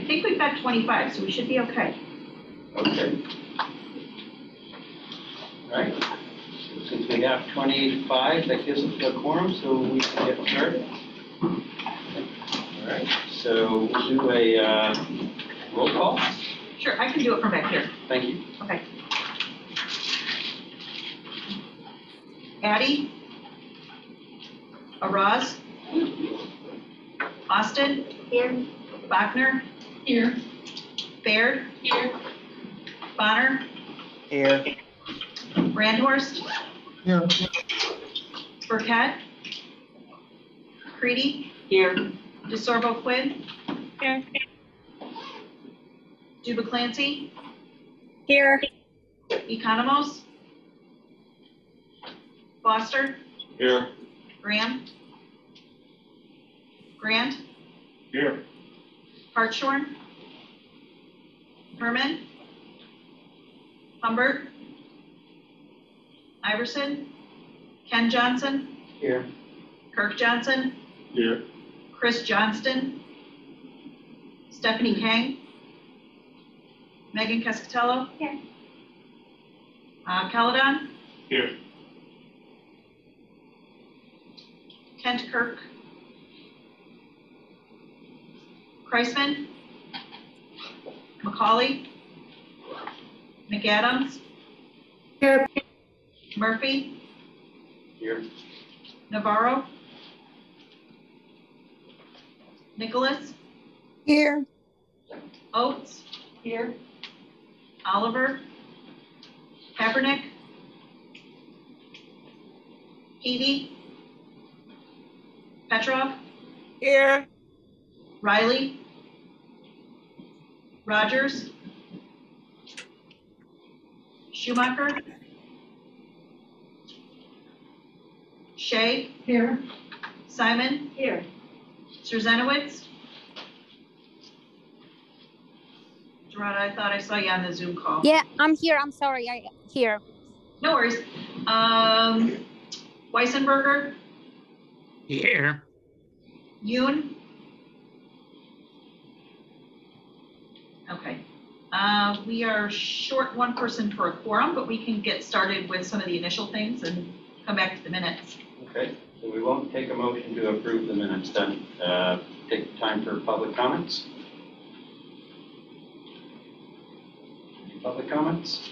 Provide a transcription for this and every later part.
think we've got 25, so we should be okay. Okay. All right. Since we have 25, that gives us a quorum, so we can get started. All right. So we'll do a roll call. Sure, I can do it from back here. Thank you. Okay. Addie? Araz? Austin? Here. Bachner? Here. Baird? Here. Bonner? Here. Randhorst? Here. Burkett? Creedy? Here. DeSorbo Quinn? Here. Juba Clancy? Here. Economos? Foster? Here. Graham? Grant? Here. Hartshorn? Herman? Humbert? Iverson? Ken Johnson? Here. Kirk Johnson? Here. Chris Johnston? Stephanie Kang? Megan Cascatello? Here. Caledon? Here. Kent Kirk? Kreisman? McCauley? McAdams? Here. Murphy? Here. Navarro? Nicholas? Here. Oates? Here. Oliver? Kaepernick? Heavey? Petrov? Here. Riley? Rogers? Schumacher? Shea? Here. Simon? Here. Srzanowicz? Gerard, I thought I saw you on the Zoom call. Yeah, I'm here. I'm sorry. Here. No worries. Weissenberger? Here. Yoon? Okay. We are short one person for a quorum, but we can get started with some of the initial things and come back to the minutes. Okay. So we won't take a motion to approve the minutes then. Take time for public comments. Any public comments?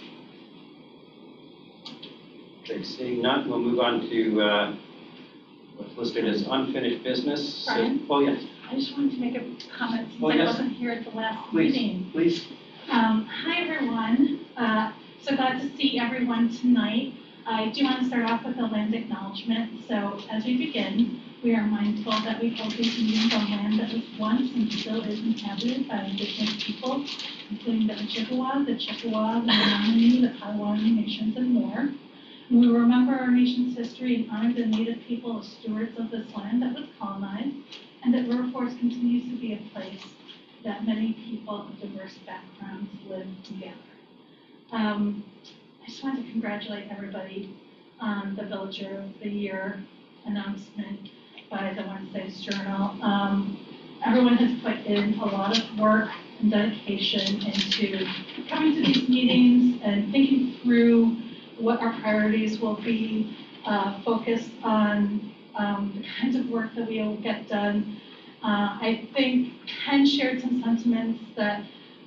Okay, seeing none, we'll move on to what's listed as unfinished business. Brian? Oh, yes. I just wanted to make a comment since Oh, I yes. wasn't here at the last Please, meeting. please. Hi, everyone. So glad to see everyone tonight. I do want to start off with a land acknowledgement. So as we begin, we are mindful that we hold these meetings on land that was once and still is inhabited by Indigenous people, including the Ojibwa, the Chippewa, the Menominee, the Potawatomi nations, and more. And we remember our nation's history and honor the Native people as stewards of this land that was colonized, and that River Forest continues to be a place that many people of diverse backgrounds live together. I just wanted to congratulate everybody on the Villager of the Year announcement by the Wednesday's Journal. Everyone has put in a lot of work and dedication into coming to these meetings and thinking through what our priorities will be, focused on the kinds of work that we will get done. I think Ken shared some sentiments that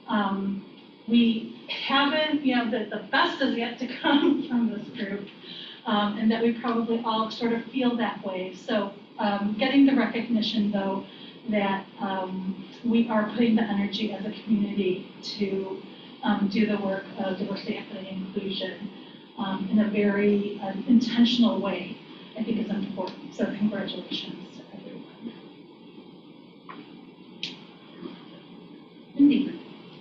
we haven't, the best is yet to come from this group, and that we probably all sort of feel that way. So getting the recognition, though, that we are putting the energy as a community to do the work of diversity, equity, and inclusion in a very intentional way, I think is important. So congratulations to everyone. Indeed.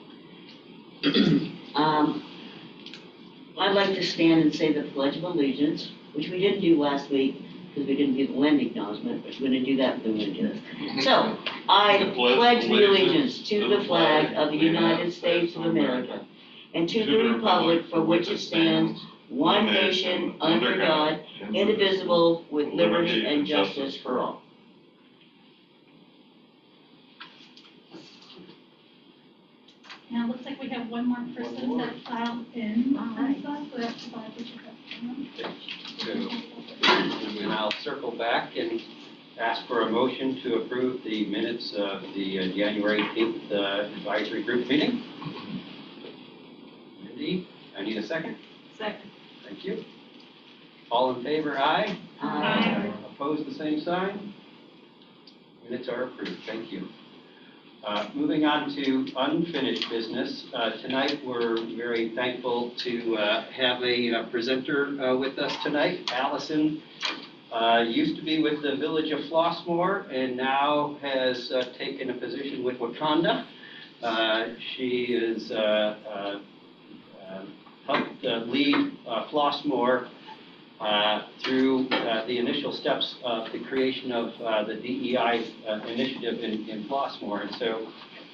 I'd like to stand and say the Pledge of Allegiance, which we didn't do last week because we didn't do the land acknowledgement, but we're going to do that, but we're going to do this. So, I pledge the allegiance to the flag of the United States of America and to the republic for which it stands, one nation, under God, indivisible, with liberty and justice for all. Now, it looks like we have one more person more. that filed in. All right. So that's glad we should have someone. So, and I'll circle back and ask for a motion to approve the minutes of the January 18th advisory group meeting. Mindy, I need a second. Second. Thank you. All in favor, aye? Aye. Opposed, the same sign? Minutes are approved. Thank you. Moving on to unfinished business. Tonight, we're very thankful to have a presenter with us tonight. Allison used to be with the Village of Flossmoor and now has taken a position with Wakanda. She is helped lead Flossmoor through the initial steps of the creation of the DEI initiative in Flossmoor. And so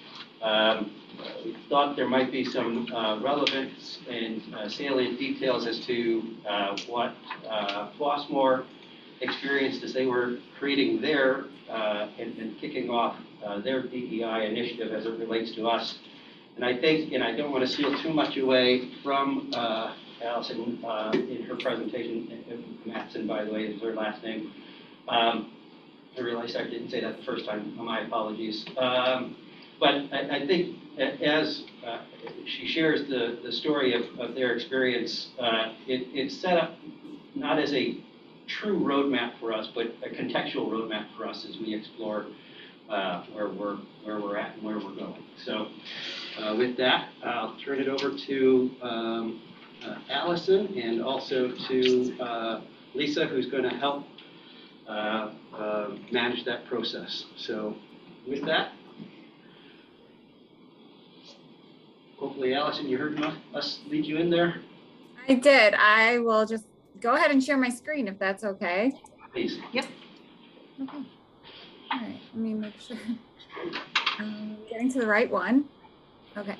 we thought there might be some relevance and salient details as to what Flossmoor experienced as they were creating their and kicking off their DEI initiative as it relates to us. And I think, and I don't want to steal too much away from Allison in her presentation, Matson, by the way, is her last name. I realized I didn't say that the first time, my apologies. But I think as she shares the story of their experience, it's set up not as a true roadmap for us, but a contextual roadmap for us as we explore where we're at and where we're going. So with that, I'll turn it over to Allison and also to Lisa, who's going to help manage that process. So with that, hopefully, Allison, you heard us lead you in there. I did. I will just go ahead and share my screen if that's okay. Please. Yep. Okay. All right. Let me make sure getting to the right one. Okay.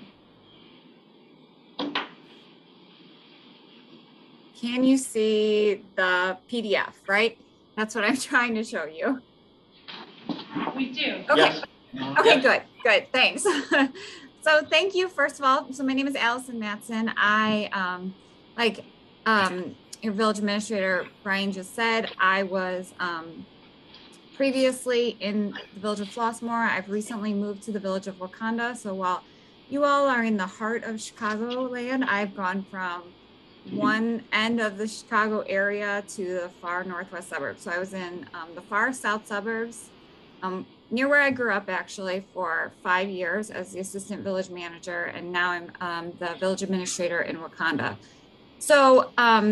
Can you see the PDF, right? That's what I'm trying to show you. We do. Okay. Yes. Okay, Yep. good, thanks. So thank you, first of all. So my name is Allison Matson. I, your village administrator, Brian just said, I was previously in the village of Flossmoor. I've recently moved to the village of Wakanda. So while you all are in the heart of Chicagoland, I've gone from one end of the Chicago area to the far northwest suburbs. So I was in the far south suburbs, near where I grew up actually for 5 years as the assistant village manager, and now I'm the village administrator in Wakanda. So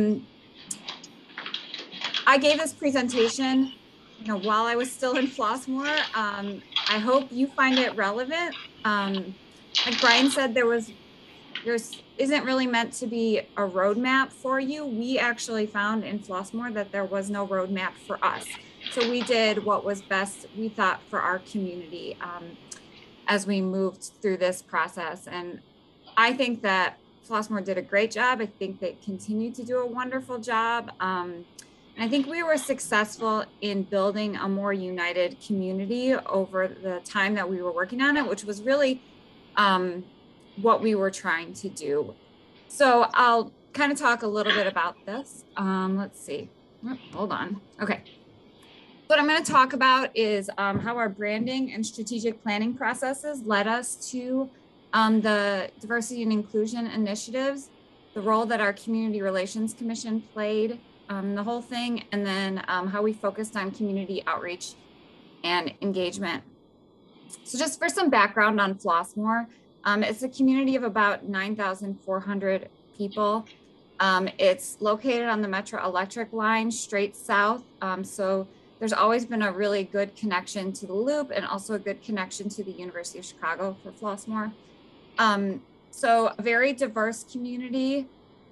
I gave this presentation, while I was still in Flossmoor. I hope you find it relevant. Like Brian said, there isn't really meant to be a roadmap for you. We actually found in Flossmoor that there was no roadmap for us. So we did what was best, we thought, for our community as we moved through this process. And I think that Flossmoor did a great job. I think they continue to do a wonderful job. I think we were successful in building a more united community over the time that we were working on it, which was really what we were trying to do. So I'll kind of talk a little bit about this. Let's see. Hold on. Okay. What I'm going to talk about is how our branding and strategic planning processes led us to the diversity and inclusion initiatives, the role that our Community Relations Commission played, the whole thing, and then how we focused on community outreach and engagement. So just for some background on Flossmoor, it's a community of about 9,400 people. It's located on the Metro Electric line straight south. So there's always been a really good connection to the Loop and also a good connection to the University of Chicago for Flossmoor. So a very diverse community,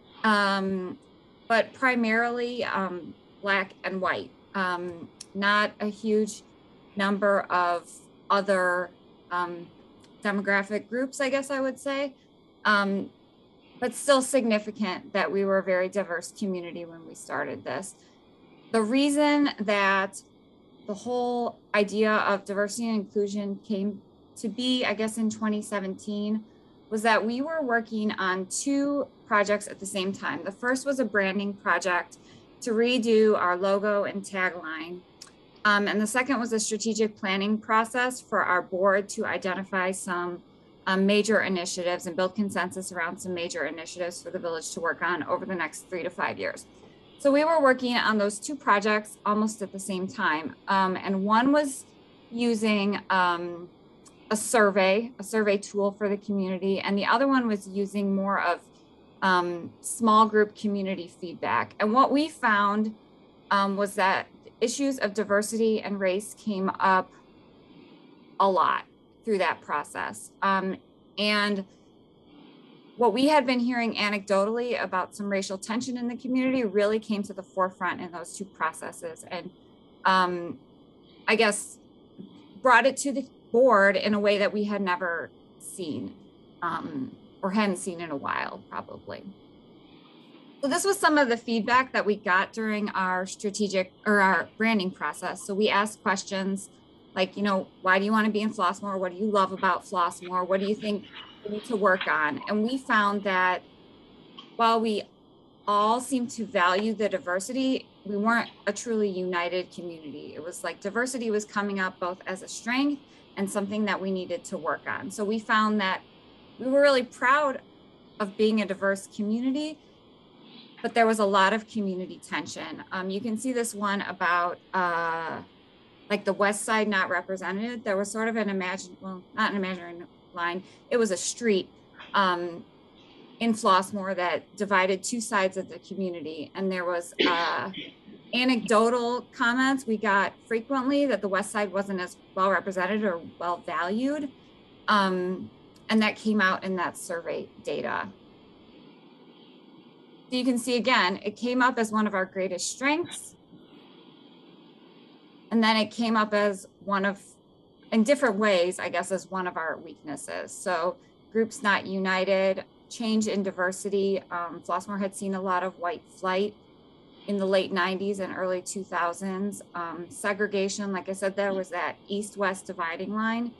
but primarily Black and white. Not a huge number of other demographic groups, I guess I would say, but still significant that we were a very diverse community when we started this. The reason that the whole idea of diversity and inclusion came to be, I guess, in 2017 was that we were working on two projects at the same time. The first was a branding project to redo our logo and tagline. And the second was a strategic planning process for our board to identify some major initiatives and build consensus around some major initiatives for the village to work on over the next 3 to 5 years. So we were working on those two projects almost at the same time. And one was using a survey tool for the community. And the other one was using more of small group community feedback. And what we found was that issues of diversity and race came up a lot through that process. And what we had been hearing anecdotally about some racial tension in the community really came to the forefront in those two processes. And I guess brought it to the board in a way that we had never seen or hadn't seen in a while, probably. So this was some of the feedback that we got during our strategic or our branding process. So we asked questions like, you know, why do you want to be in Flossmoor? What do you love about Flossmoor? What do you think we need to work on? And we found that while we all seemed to value the diversity, we weren't a truly united community. It was like diversity was coming up both as a strength and something that we needed to work on. So we found that we were really proud of being a diverse community, but there was a lot of community tension. You can see this one about like the West Side not represented. There was sort of an not an imaginary line. It was a street in Flossmoor that divided two sides of the community. And there was anecdotal comments we got frequently that the West Side wasn't as well represented or well valued. And that came out in that survey data. So you can see again, it came up as one of our greatest strengths. And then it came up as one of, in different ways, I guess, as one of our weaknesses. So groups not united, change in diversity. Flossmoor had seen a lot of white flight in the late 90s and early 2000s. Segregation, like I said, there was that east-west dividing line.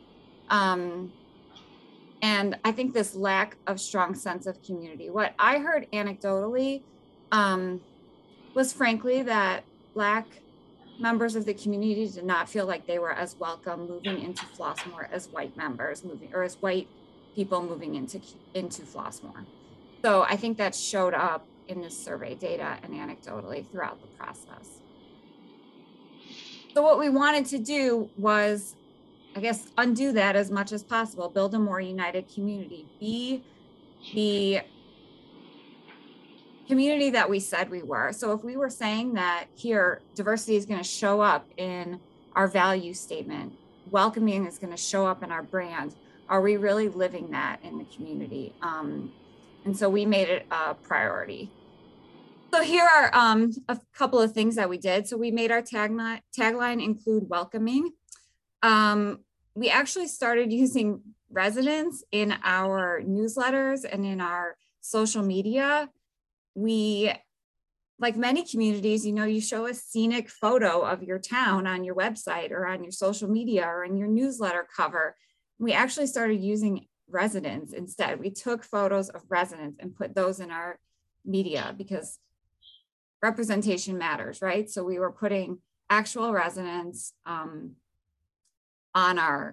And I think this lack of strong sense of community. What I heard anecdotally was frankly that Black members of the community did not feel like they were as welcome moving into Flossmoor as white members moving, or as white people moving into Flossmoor. So I think that showed up in this survey data and anecdotally throughout the process. So what we wanted to do was, I guess, undo that as much as possible, build a more united community, be the community that we said we were. So if we were saying that here, diversity is going to show up in our value statement, welcoming is going to show up in our brand, are we really living that in the community? And so we made it a priority. So here are a couple of things that we did. So we made our tagline include welcoming. We actually started using residents in our newsletters and in our social media. We, like many communities, you know, you show a scenic photo of your town on your website or on your social media or in your newsletter cover. We actually started using residents instead. We took photos of residents and put those in our media because representation matters, right? So we were putting actual residents in our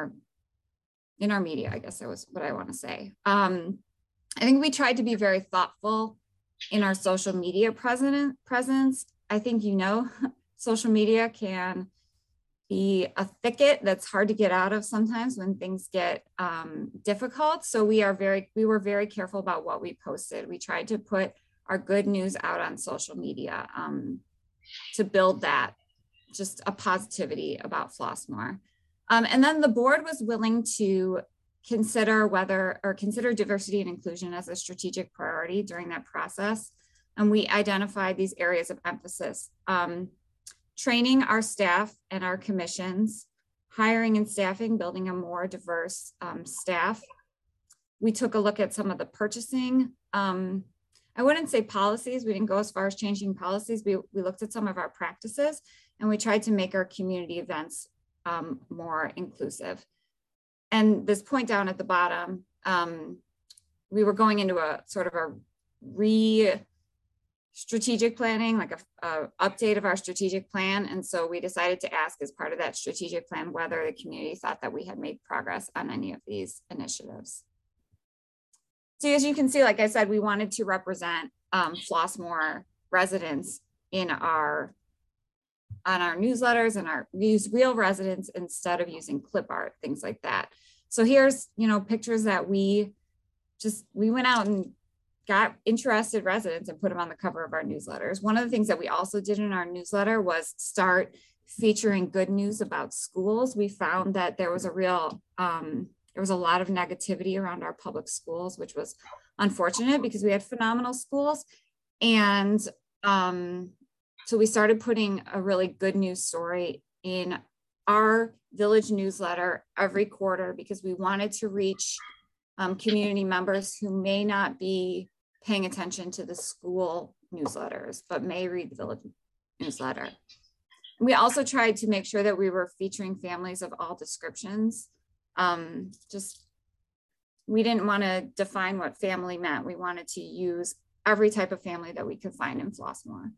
media, I guess that was what I want to say. I think we tried to be very thoughtful in our social media presence. I think, you know, social media can be a thicket that's hard to get out of sometimes when things get difficult. So we were very careful about what we posted. We tried to put our good news out on social media to build that, just a positivity about Flossmoor. And then the board was willing to consider diversity and inclusion as a strategic priority during that process. And we identified these areas of emphasis: training our staff and our commissions, hiring and staffing, building a more diverse staff. We took a look at some of the purchasing. I wouldn't say policies. We didn't go as far as changing policies. We looked at some of our practices and we tried to make our community events more inclusive. And this point down at the bottom, we were going into a sort of a strategic planning, like a update of our strategic plan. And so we decided to ask as part of that strategic plan whether the community thought that we had made progress on any of these initiatives. So as you can see, like I said, we wanted to represent Flossmoor residents on our newsletters and use real residents instead of using clip art, things like that. So here's, pictures that we went out and got interested residents and put them on the cover of our newsletters. One of the things that we also did in our newsletter was start featuring good news about schools. We found that there was a lot of negativity around our public schools, which was unfortunate because we had phenomenal schools. And so we started putting a really good news story in our village newsletter every quarter because we wanted to reach community members who may not be paying attention to the school newsletters, but may read the village newsletter. And we also tried to make sure that we were featuring families of all descriptions. We didn't want to define what family meant. We wanted to use every type of family that we could find in Flossmoor.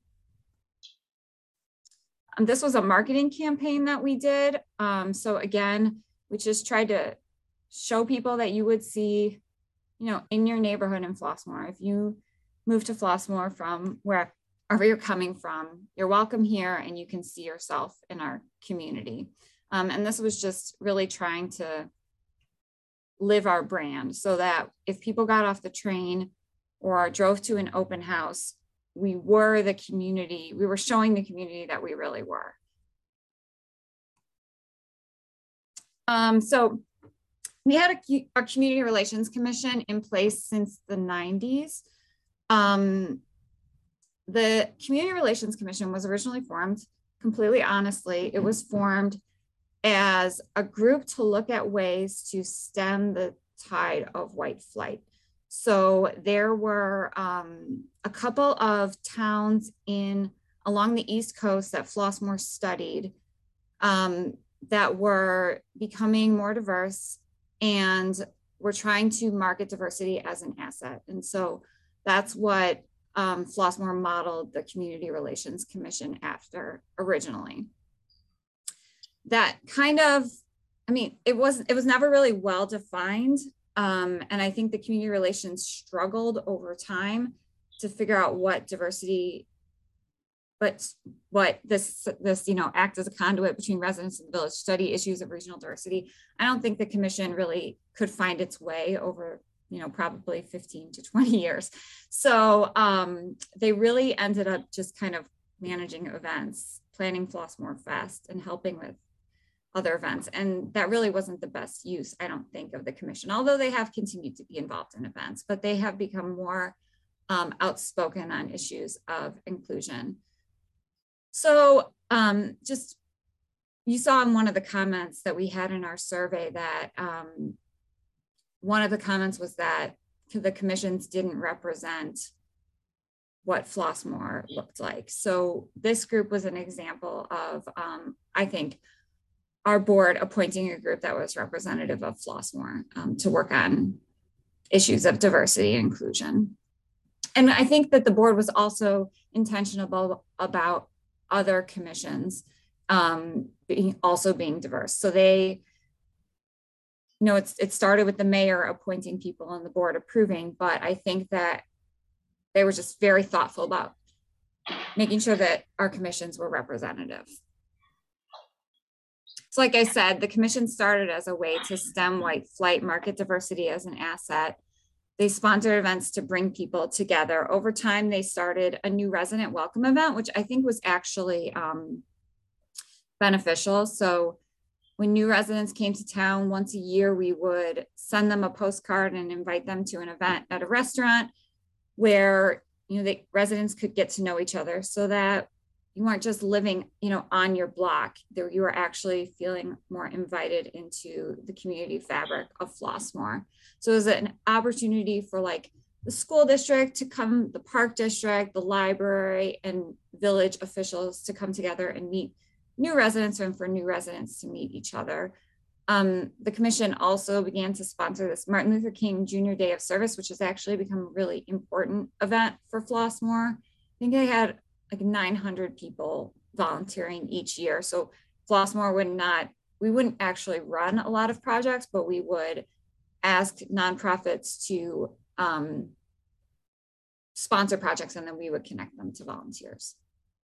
This was a marketing campaign that we did. So again, we just tried to show people that you would see, in your neighborhood in Flossmoor. If you move to Flossmoor from wherever you're coming from, you're welcome here and you can see yourself in our community. And this was just really trying to live our brand so that if people got off the train or drove to an open house, we were the community, we were showing the community that we really were. So we had a community relations commission in place since the 90s. The Community Relations Commission was originally formed, completely honestly, it was formed as a group to look at ways to stem the tide of white flight. So there were a couple of towns along the East Coast that Flossmoor studied that were becoming more diverse and we're trying to market diversity as an asset. And so that's what Flossmoor modeled the Community Relations Commission after originally. That kind of, it was never really well defined. And I think the community relations struggled over time to figure out what diversity, but what this act as a conduit between residents and the village, study issues of regional diversity. I don't think the commission really could find its way over, probably 15 to 20 years. So they really ended up just kind of managing events, planning Flossmoor Fest and helping with other events. And that really wasn't the best use, I don't think, of the commission, although they have continued to be involved in events, but they have become more outspoken on issues of inclusion. So you saw in one of the comments that we had in our survey that one of the comments was that the commissions didn't represent what Flossmoor looked like. So this group was an example of, I think, our board appointing a group that was representative of Flossmoor to work on issues of diversity and inclusion. And I think that the board was also intentional about other commissions also being diverse. So they, it started with the mayor appointing people and the board approving, but I think that they were just very thoughtful about making sure that our commissions were representative. So like I said, the commission started as a way to stem white flight, market diversity as an asset. They sponsored events to bring people together. Over time, they started a new resident welcome event, which I think was actually beneficial. So when new residents came to town once a year, we would send them a postcard and invite them to an event at a restaurant where the residents could get to know each other so that you weren't just living, on your block. You were actually feeling more invited into the community fabric of Flossmoor. So it was an opportunity for the school district to come, the park district, the library, and village officials to come together and meet new residents, and for new residents to meet each other. The commission also began to sponsor this Martin Luther King Jr. Day of Service, which has actually become a really important event for Flossmoor. I think they had like 900 people volunteering each year. So Flossmoor we wouldn't actually run a lot of projects, but we would ask nonprofits to sponsor projects, and then we would connect them to volunteers.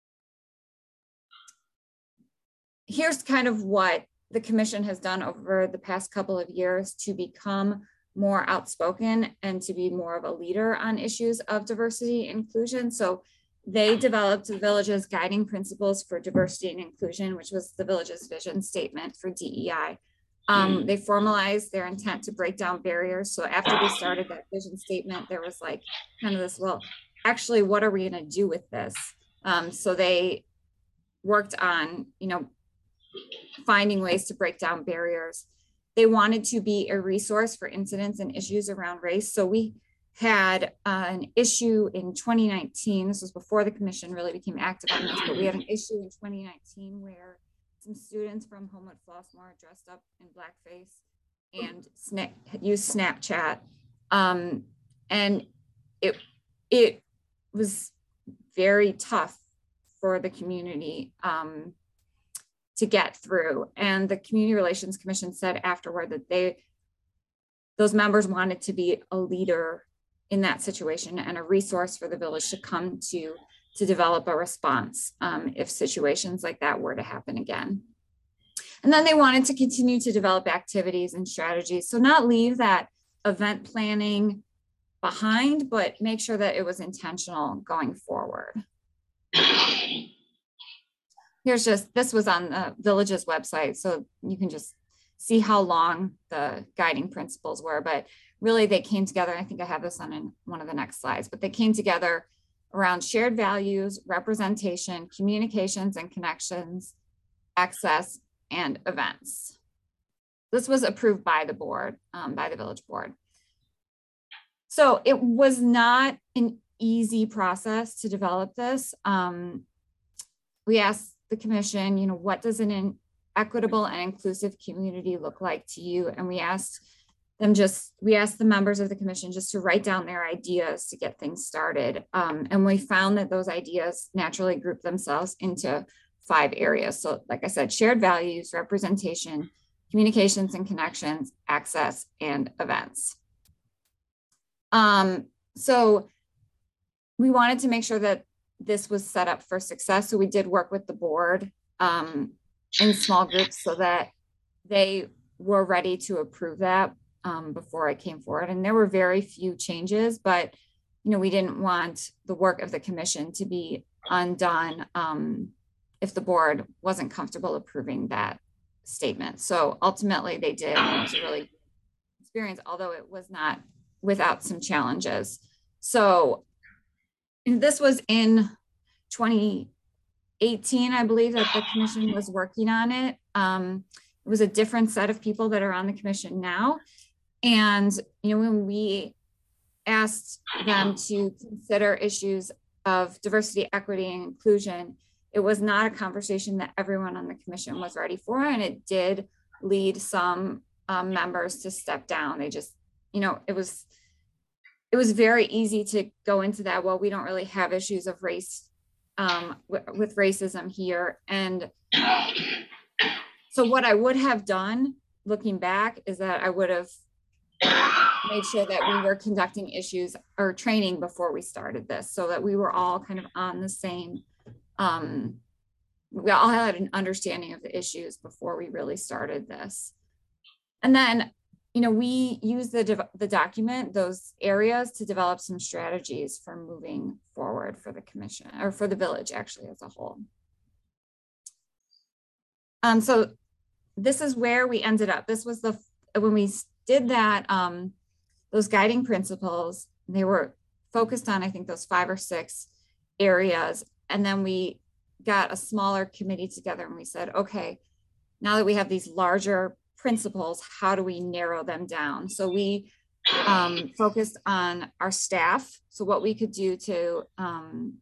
Here's kind of what the commission has done over the past couple of years to become more outspoken and to be more of a leader on issues of diversity and inclusion. So they developed the village's guiding principles for diversity and inclusion, which was the village's vision statement for DEI. They formalized their intent to break down barriers. So after they started that vision statement, there was like kind of this, well, actually, what are we going to do with this? So they worked on, finding ways to break down barriers. They wanted to be a resource for incidents and issues around race. So we had an issue in 2019. This was before the commission really became active on this, but we had an issue in 2019 where some students from Homewood Flossmoor dressed up in blackface and used Snapchat. And it was very tough for the community to get through. And the Community Relations Commission said afterward that those members wanted to be a leader in that situation and a resource for the village to come to develop a response if situations like that were to happen again. And then they wanted to continue to develop activities and strategies. So not leave that event planning behind, but make sure that it was intentional going forward. This was on the village's website, so you can just see how long the guiding principles were, but really they came together. I think I have this on in one of the next slides, but they came together around shared values, representation, communications and connections, access, and events. This was approved by the board, by the village board. So it was not an easy process to develop this. We asked the commission, what does an equitable and inclusive community look like to you? And we asked the members of the commission just to write down their ideas to get things started. And we found that those ideas naturally group themselves into 5 areas. So like I said, shared values, representation, communications and connections, access, and events. So we wanted to make sure that this was set up for success. So we did work with the board in small groups so that they were ready to approve that before it came forward. And there were very few changes, but we didn't want the work of the commission to be undone if the board wasn't comfortable approving that statement. So ultimately they did. It was a really good experience, although it was not without some challenges. So this was in 2018, I believe, that the commission was working on it. It was a different set of people that are on the commission now. And, when we asked them to consider issues of diversity, equity, and inclusion, it was not a conversation that everyone on the commission was ready for. And it did lead some members to step down. They just, it was very easy to go into that. Well, we don't really have issues of race with racism here. And so what I would have done looking back is that I would have made sure that we were conducting issues or training before we started this, so that we were all kind of on the same, we all had an understanding of the issues before we really started this. And then, we use the document, those areas, to develop some strategies for moving forward for the commission, or for the village actually as a whole. So this is where we ended up. This was when we did that, those guiding principles, they were focused on, I think, those 5 or 6 areas. And then we got a smaller committee together and we said, okay, now that we have these larger principles, how do we narrow them down? So we focused on our staff. So what we could do to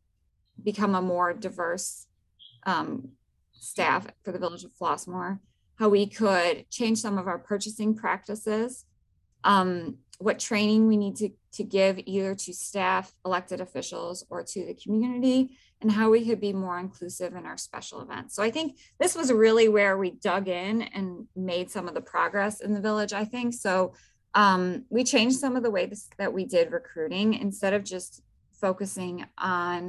become a more diverse staff for the village of Flossmoor. how we could change some of our purchasing practices, what training we need to give either to staff, elected officials, or to the community, and how we could be more inclusive in our special events. So I think this was really where we dug in and made some of the progress in the village, I think. So we changed some of the ways that we did recruiting. Instead of just focusing on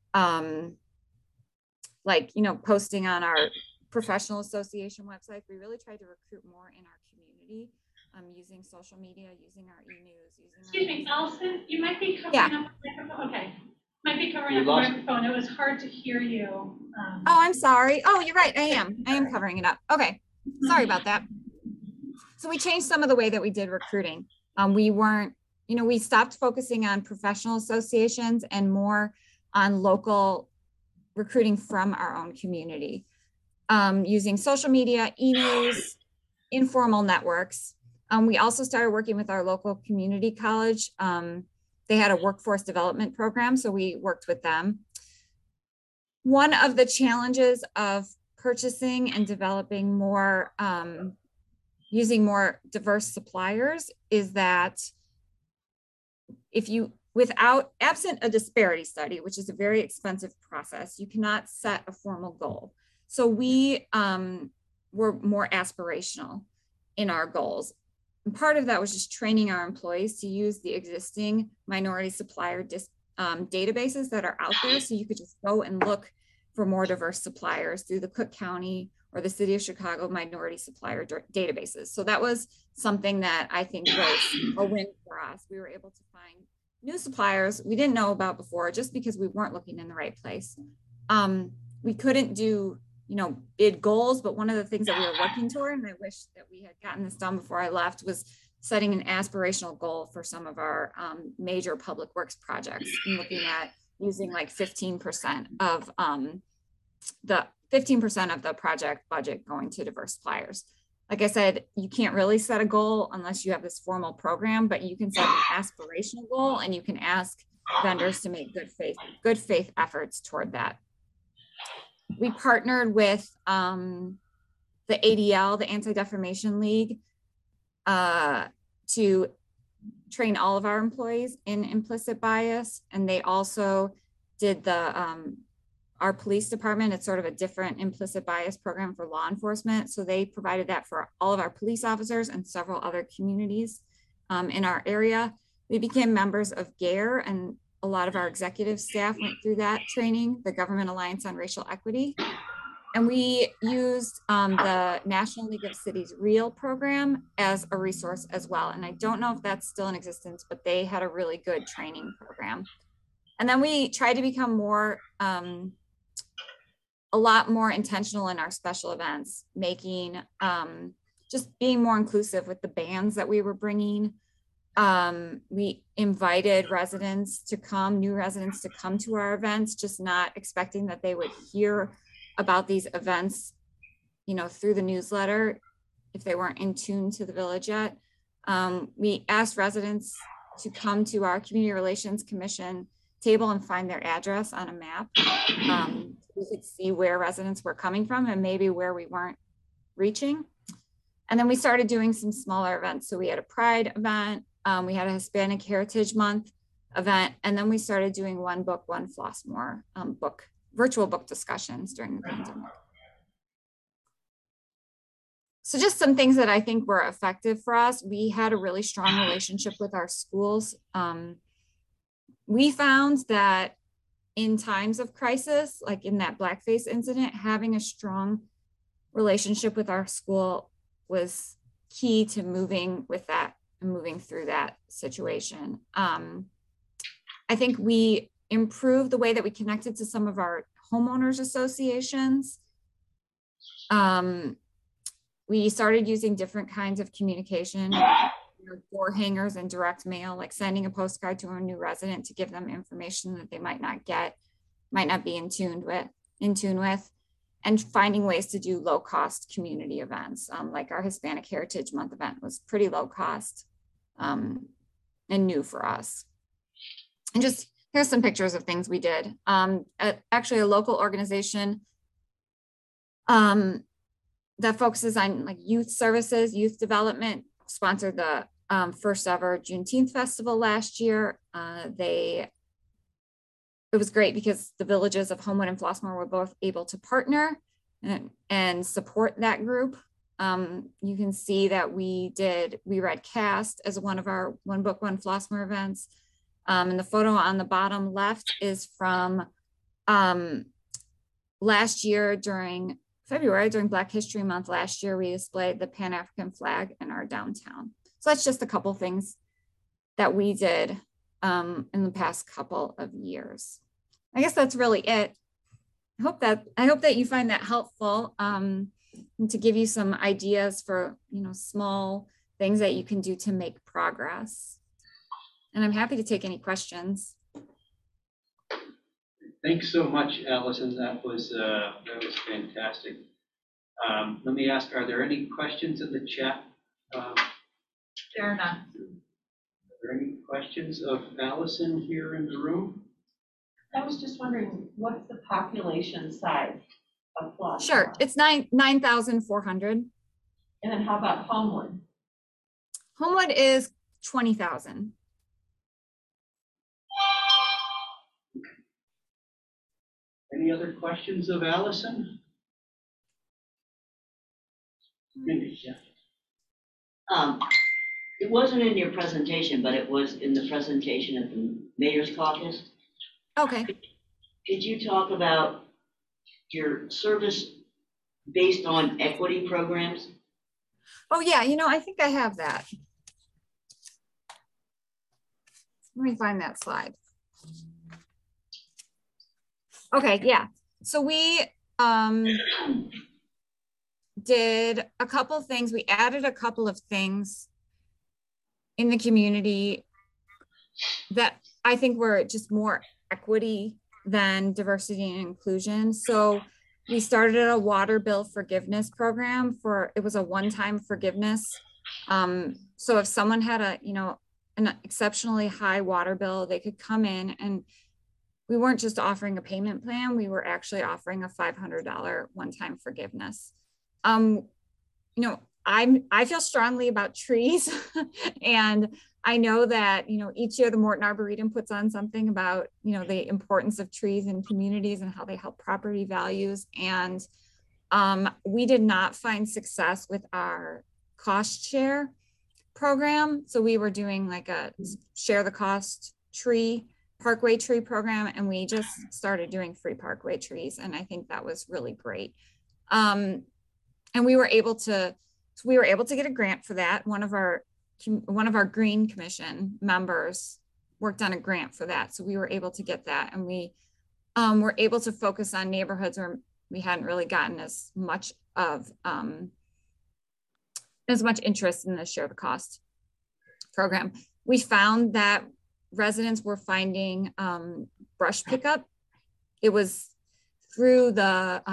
posting on our professional association website, we really tried to recruit more in our community, using social media, using our e-news, Excuse me, Allison, you might be covering Yeah. up the microphone. Okay. Might be covering up the microphone. It was hard to hear you. Oh, I'm sorry. Oh, you're right. I am covering it up. Okay. Sorry about that. So we changed some of the way that we did recruiting. We stopped focusing on professional associations and more on local recruiting from our own community, using social media, e-news, informal networks. We also started working with our local community college. They had a workforce development program, so we worked with them. One of the challenges of purchasing and developing more, using more diverse suppliers is that absent a disparity study, which is a very expensive process, you cannot set a formal goal. So we were more aspirational in our goals. And part of that was just training our employees to use the existing minority supplier databases that are out there. So you could just go and look for more diverse suppliers through the Cook County or the City of Chicago minority supplier databases. So that was something that I think was a win for us. We were able to find new suppliers we didn't know about before just because we weren't looking in the right place. We couldn't do bid goals, but one of the things that we were working toward, and I wish that we had gotten this done before I left, was setting an aspirational goal for some of our major public works projects and looking at using like 15% of the project budget going to diverse suppliers. Like I said, you can't really set a goal unless you have this formal program, but you can set an aspirational goal and you can ask vendors to make good faith efforts toward that. We partnered with the ADL, the Anti-Defamation League, to train all of our employees in implicit bias. And they also did our police department. It's sort of a different implicit bias program for law enforcement. So they provided that for all of our police officers and several other communities in our area. We became members of GARE, and a lot of our executive staff went through that training, the Government Alliance on Racial Equity. And we used the National League of Cities REAL program as a resource as well. And I don't know if that's still in existence, but they had a really good training program. And then we tried to become a lot more intentional in our special events, making, just being more inclusive with the bands that we were bringing. We invited new residents to come to our events, just not expecting that they would hear about these events, through the newsletter if they weren't in tune to the village yet. We asked residents to come to our Community Relations Commission table and find their address on a map. We could see where residents were coming from and maybe where we weren't reaching. And then we started doing some smaller events. So we had a Pride event, we had a Hispanic Heritage Month event, and then we started doing One Book, One Flossmoor virtual book discussions during the pandemic. So just some things that I think were effective for us. We had a really strong relationship with our schools. We found that in times of crisis, like in that blackface incident, having a strong relationship with our school was key to moving through that situation. I think we improved the way that we connected to some of our homeowners associations. We started using different kinds of communication, door hangers and direct mail, like sending a postcard to a new resident to give them information that they might not be in tune with, and finding ways to do low cost community events. Like our Hispanic Heritage Month event was pretty low cost and new for us. And just here's some pictures of things we did. Actually, a local organization that focuses on like youth services, youth development, sponsored the first ever Juneteenth festival last year. It was great because the villages of Homewood and Flossmoor were both able to partner and support that group. You can see that we read Cast as one of our One Book, One Flossmoor events. And the photo on the bottom left is from last year during February, during Black History Month last year, we displayed the Pan-African flag in our downtown. So that's just a couple things that we did in the past couple of years. I guess that's really it. I hope that you find that helpful and to give you some ideas for, small things that you can do to make progress. And I'm happy to take any questions. Thanks so much, Allison. That was fantastic. Let me ask, are there any questions in the chat? There are none. Are there any questions of Allison here in the room? I was just wondering, what's the population size of Flossmoor? Sure, it's 9,400. And then how about Homewood? Homewood is 20,000. Any other questions of Allison? Mindy, yeah. It wasn't in your presentation, but it was in the presentation at the Mayor's Caucus. Okay. Did you talk about your service based on equity programs? Oh yeah, I think I have that. Let me find that slide. Okay, yeah. So we did a couple things. We added a couple of things in the community that I think were just more equity than diversity and inclusion. So we started a water bill forgiveness program it was a one-time forgiveness. So if someone had an exceptionally high water bill, they could come in, and we weren't just offering a payment plan, we were actually offering a $500 one-time forgiveness. I feel strongly about trees and I know that, each year the Morton Arboretum puts on something about, the importance of trees in communities and how they help property values. And we did not find success with our cost share program. So we were doing like a share the cost parkway tree program, and we just started doing free parkway trees. And I think that was really great. And we were able to get a grant for that. One of our Green Commission members worked on a grant for that. So we were able to get that, and we were able to focus on neighborhoods where we hadn't really gotten as much interest in the share the cost program. We found that residents were finding brush pickup. It was through the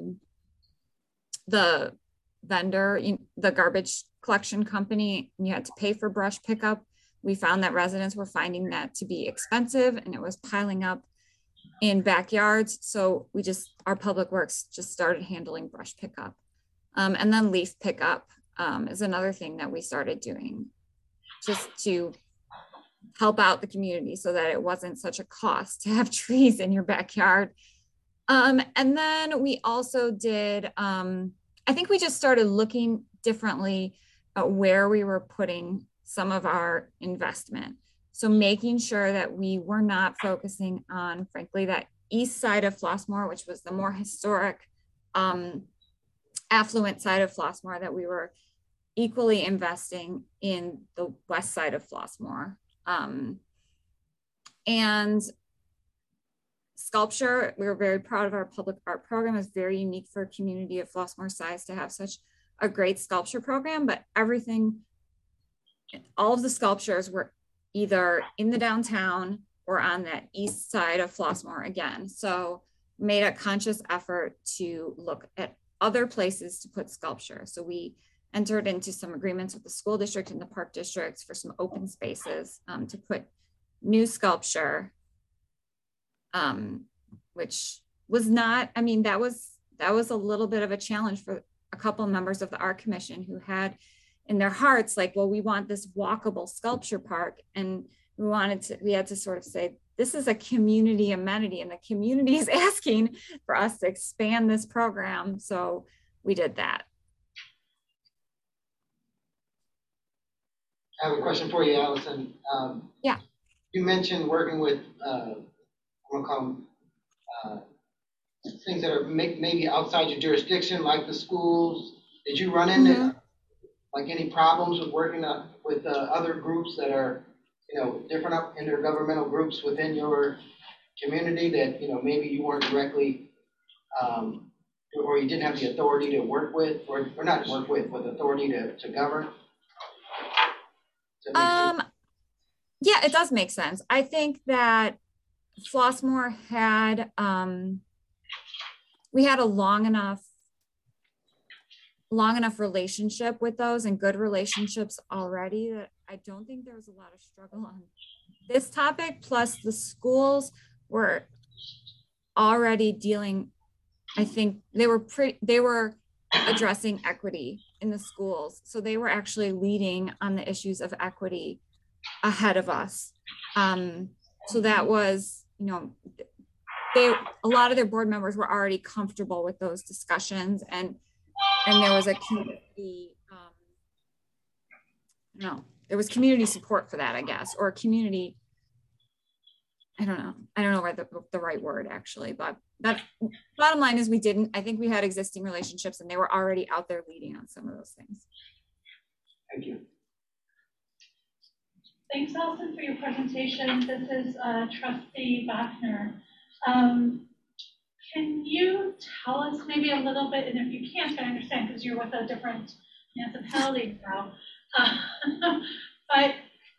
vendor, the garbage collection company, and you had to pay for brush pickup. We found that residents were finding that to be expensive, and it was piling up in backyards. So our public works just started handling brush pickup. And then leaf pickup is another thing that we started doing just to help out the community so that it wasn't such a cost to have trees in your backyard. And then we also did, I think we just started looking differently at where we were putting some of our investment. So making sure that we were not focusing on, frankly, that east side of Flossmoor, which was the more historic, affluent side of Flossmoor, that we were equally investing in the west side of Flossmoor. And sculpture, we were very proud of our public art program. It's very unique for a community of Flossmoor size to have such a great sculpture program, but all of the sculptures were either in the downtown or on that east side of Flossmoor again. So made a conscious effort to look at other places to put sculpture. So we entered into some agreements with the school district and the park districts for some open spaces to put new sculpture, which was not, that was a little bit of a challenge for a couple members of the art commission who had in their hearts, like, well, we want this walkable sculpture park. And we had to sort of say, this is a community amenity and the community is asking for us to expand this program. So we did that. I have a question for you, Allison. Yeah. You mentioned working with, I'm gonna call them, things that are maybe outside your jurisdiction, like the schools. Did you run into like any problems with working with other groups that are, different intergovernmental groups within your community that, maybe you weren't directly, or you didn't have the authority to work with, or not work with authority to govern? Yeah, it does make sense. I think that Flossmoor had, we had a long enough relationship with those and good relationships already that I don't think there was a lot of struggle on this topic. Plus the schools were already dealing, I think they were addressing equity in the schools. So they were actually leading on the issues of equity ahead of us. So that was, a lot of their board members were already comfortable with those discussions, and there was a community, there was community support for that, I guess, or community, I don't know where the right word actually, but that bottom line is I think we had existing relationships and they were already out there leading on some of those things. Thank you. Thanks, Allison, for your presentation. This is Trustee Bachner. Can you tell us maybe a little bit, and if you can't, I understand because you're with a different municipality now, but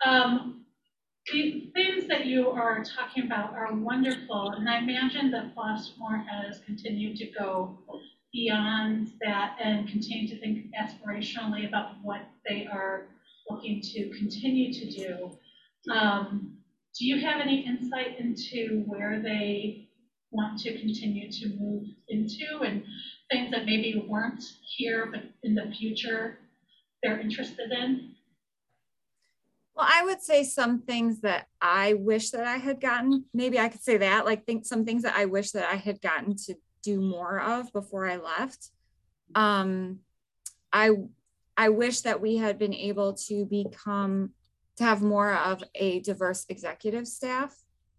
the things that you are talking about are wonderful, and I imagine that Flossmoor has continued to go beyond that and continue to think aspirationally about what they are looking to continue to do. Do you have any insight into where they want to continue to move into and things that maybe weren't here but in the future they're interested in? Well, I would say some things that I wish that I had gotten, maybe I could say that, like some things that I wish that I had gotten to do more of before I left. I wish that we had been able to have more of a diverse executive staff.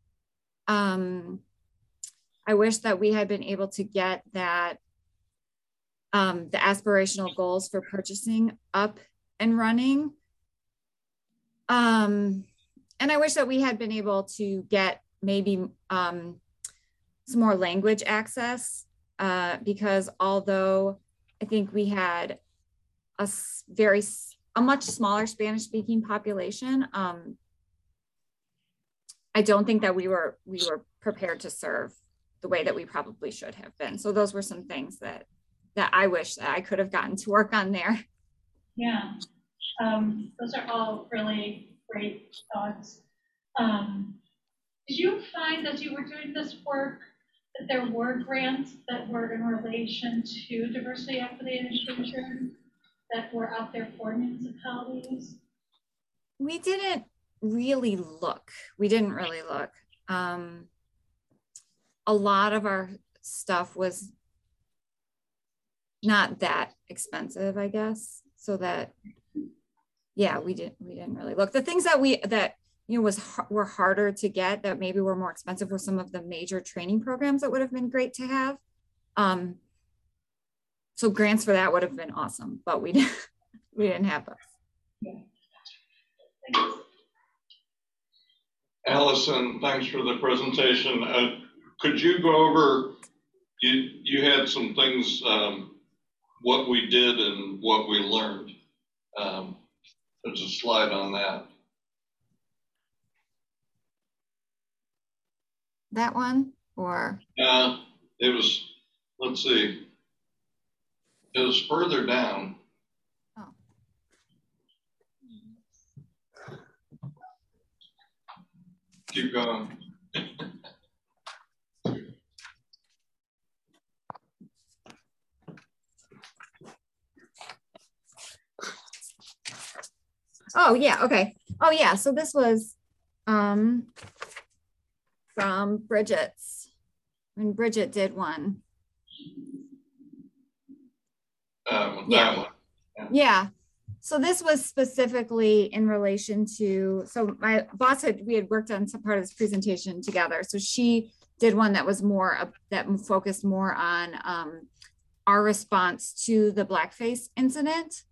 I wish that we had been able to get that, the aspirational goals for purchasing up and running. And I wish that we had been able to get maybe some more language access, because although I think we had a much smaller Spanish speaking population, I don't think that we were prepared to serve the way that we probably should have been. So those were some things that I wish that I could have gotten to work on there. Yeah, those are all really great thoughts. Did you find as you were doing this work that there were grants that were in relation to diversity, equity, and inclusion that were out there for municipalities? We didn't really look. A lot of our stuff was not that expensive, I guess. So that, yeah, we didn't really look. The things that were harder to get, that maybe were more expensive, were some of the major training programs that would have been great to have. So grants for that would have been awesome, but we didn't have those. Yeah. Thanks. Allison, thanks for the presentation. Could you go over, you had some things, what we did and what we learned. There's a slide on that. That one, or? It was, let's see, it was further down. Oh. Keep going. Oh, yeah, okay. Oh, yeah, so this was from Bridget's, when Bridget did one. That Yeah. one. Yeah, so this was specifically in relation to, so my boss we had worked on some part of this presentation together. So she did one that was more, that focused more on our response to the blackface incident.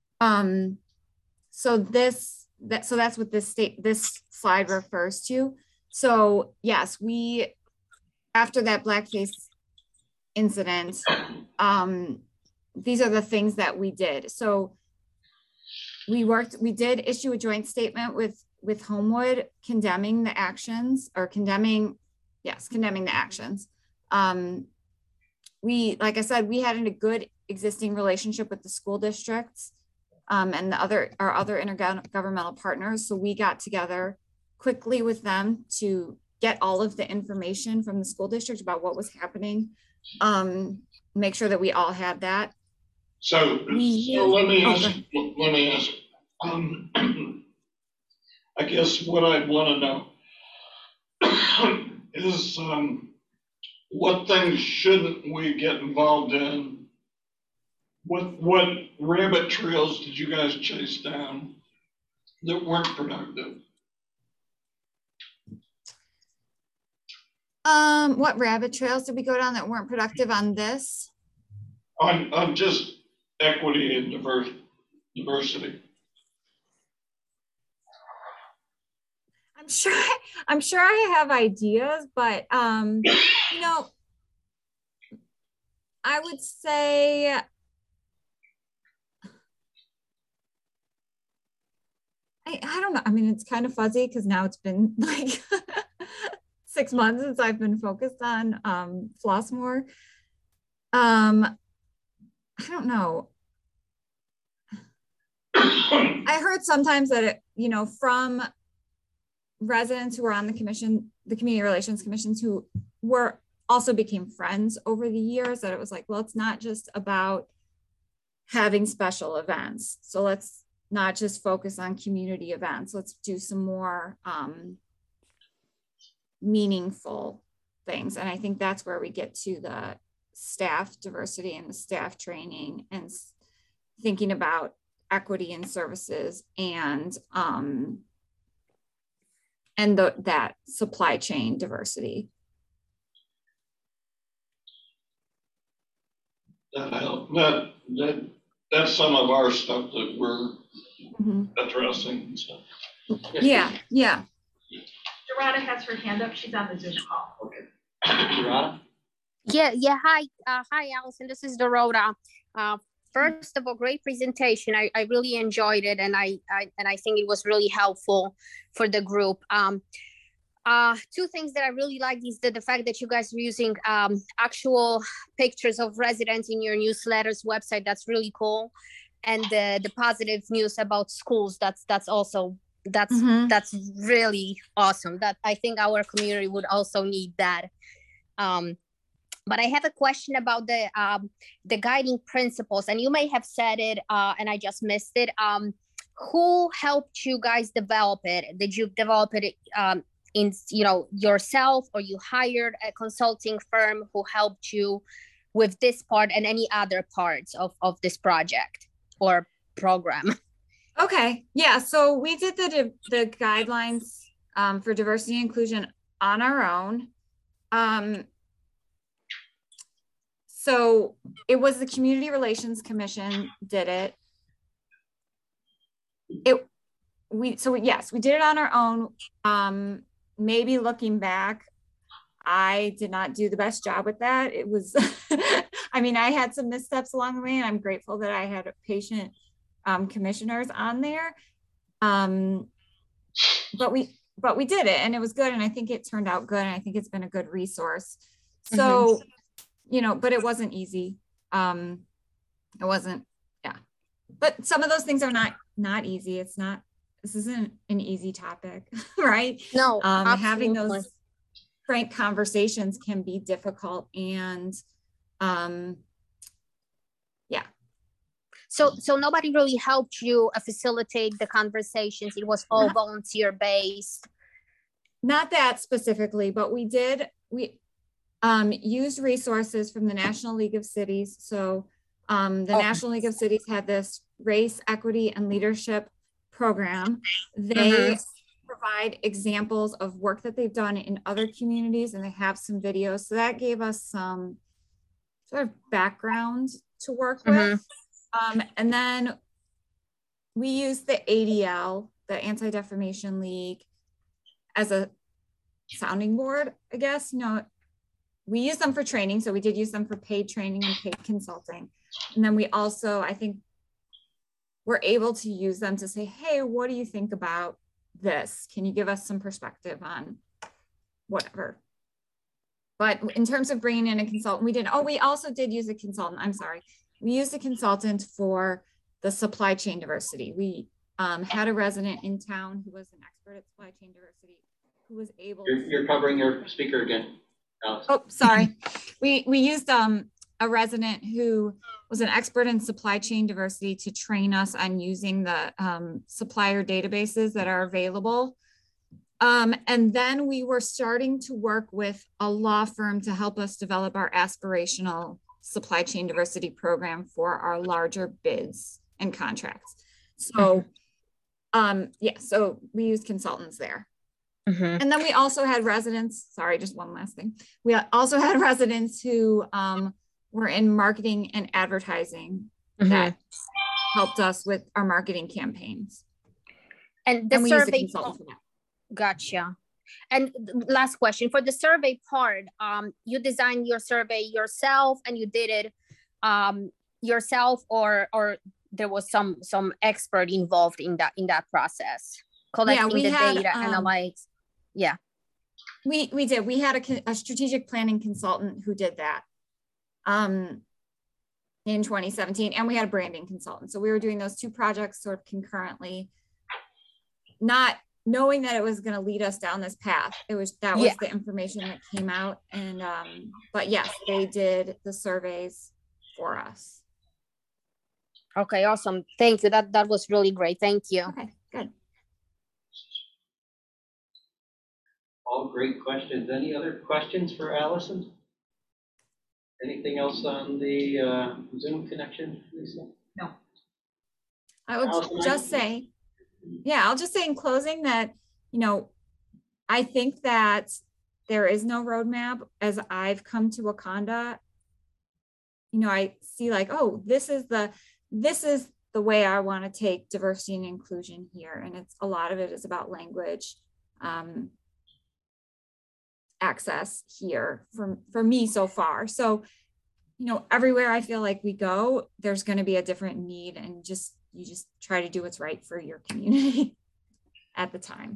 So that's what this slide refers to. So yes, after that blackface incident, these are the things that we did. So we did issue a joint statement with Homewood condemning the actions, or condemning the actions. Like I said, we had a good existing relationship with the school districts and our other intergovernmental partners. So we got together quickly with them to get all of the information from the school district about what was happening. Make sure that we all had that. So let me ask, I guess what I want to know is what things shouldn't we get involved in? What rabbit trails did you guys chase down that weren't productive? What rabbit trails did we go down that weren't productive on this? On just equity and diversity. I'm sure I have ideas, but you know, I would say I don't know. I mean, it's kind of fuzzy because now it's been like 6 months since I've been focused on Flossmoor. I don't know. I heard sometimes that from residents who were on the commission, the community relations commissions, who also became friends over the years, that it was like, well, it's not just about having special events. So let's not just focus on community events. Let's do some more meaningful things. And I think that's where we get to the staff diversity and the staff training and thinking about equity in services and that supply chain diversity. That's some of our stuff that we're addressing and stuff. Yeah. Dorada has her hand up. She's on the Zoom call. Okay. Dorada? Yeah. Hi, Allison. This is Dorota. First of all, great presentation. I really enjoyed it, and I think it was really helpful for the group. Two things that I really like is the fact that you guys are using actual pictures of residents in your newsletters website. That's really cool, and the positive news about schools. That's really awesome. That I think our community would also need that. But I have a question about the guiding principles, and you may have said it, and I just missed it. Who helped you guys develop it? Did you develop it yourself, or you hired a consulting firm who helped you with this part and any other parts of this project or program? Okay, yeah. So we did the guidelines for diversity and inclusion on our own. So it was the Community Relations Commission did it. Yes, we did it on our own. Maybe looking back, I did not do the best job with that. It was, I mean, I had some missteps along the way, and I'm grateful that I had patient commissioners on there. But we did it, and it was good, and I think it turned out good, and I think it's been a good resource. So, but it wasn't easy. It wasn't, yeah. But some of those things are not easy. This isn't an easy topic, right? No, having those frank conversations can be difficult, and yeah. So nobody really helped you facilitate the conversations. It was all volunteer based. Not that specifically, but we used resources from the National League of Cities. So the National League of Cities had this race, equity, and leadership program. They provide examples of work that they've done in other communities, and they have some videos. So that gave us some sort of background to work with. And then we used the ADL, the Anti-Defamation League, as a sounding board, I guess. You know, we use them for training. So we did use them for paid training and paid consulting. And then we also, I think, were able to use them to say, hey, what do you think about this? Can you give us some perspective on whatever? But in terms of bringing in a consultant, we didn't. Oh, we also did use a consultant. I'm sorry. We used a consultant for the supply chain diversity. We had a resident in town who was an expert at supply chain diversity, who was able You're covering your speaker again, Alice. Oh, sorry. We used a resident who was an expert in supply chain diversity to train us on using the supplier databases that are available. And then we were starting to work with a law firm to help us develop our aspirational supply chain diversity program for our larger bids and contracts. So yeah, so we used consultants there. And then we also had residents, sorry, just one last thing. We also had residents who were in marketing and advertising that helped us with our marketing campaigns. And the we survey, used a consultant for that. Gotcha. And last question, for the survey part, you designed your survey yourself and you did it yourself, or there was some expert involved in that process, collecting the data, analyze. Yeah. We did. We had a strategic planning consultant who did that in 2017, and we had a branding consultant. So we were doing those two projects sort of concurrently, not knowing that it was going to lead us down this path. That was the information that came out. And but yes, they did the surveys for us. Okay, awesome. Thank you. That was really great. Thank you. Okay, good. All great questions. Any other questions for Allison? Anything else on the Zoom connection, Lisa? No. I would just say, I'll just say in closing that, you know, I think that there is no roadmap. As I've come to Wakanda, you know, I see like, oh, this is the way I want to take diversity and inclusion here. And it's a lot of it is about language access here for me so far. So, you know, everywhere I feel like we go, there's going to be a different need, and you just try to do what's right for your community at the time.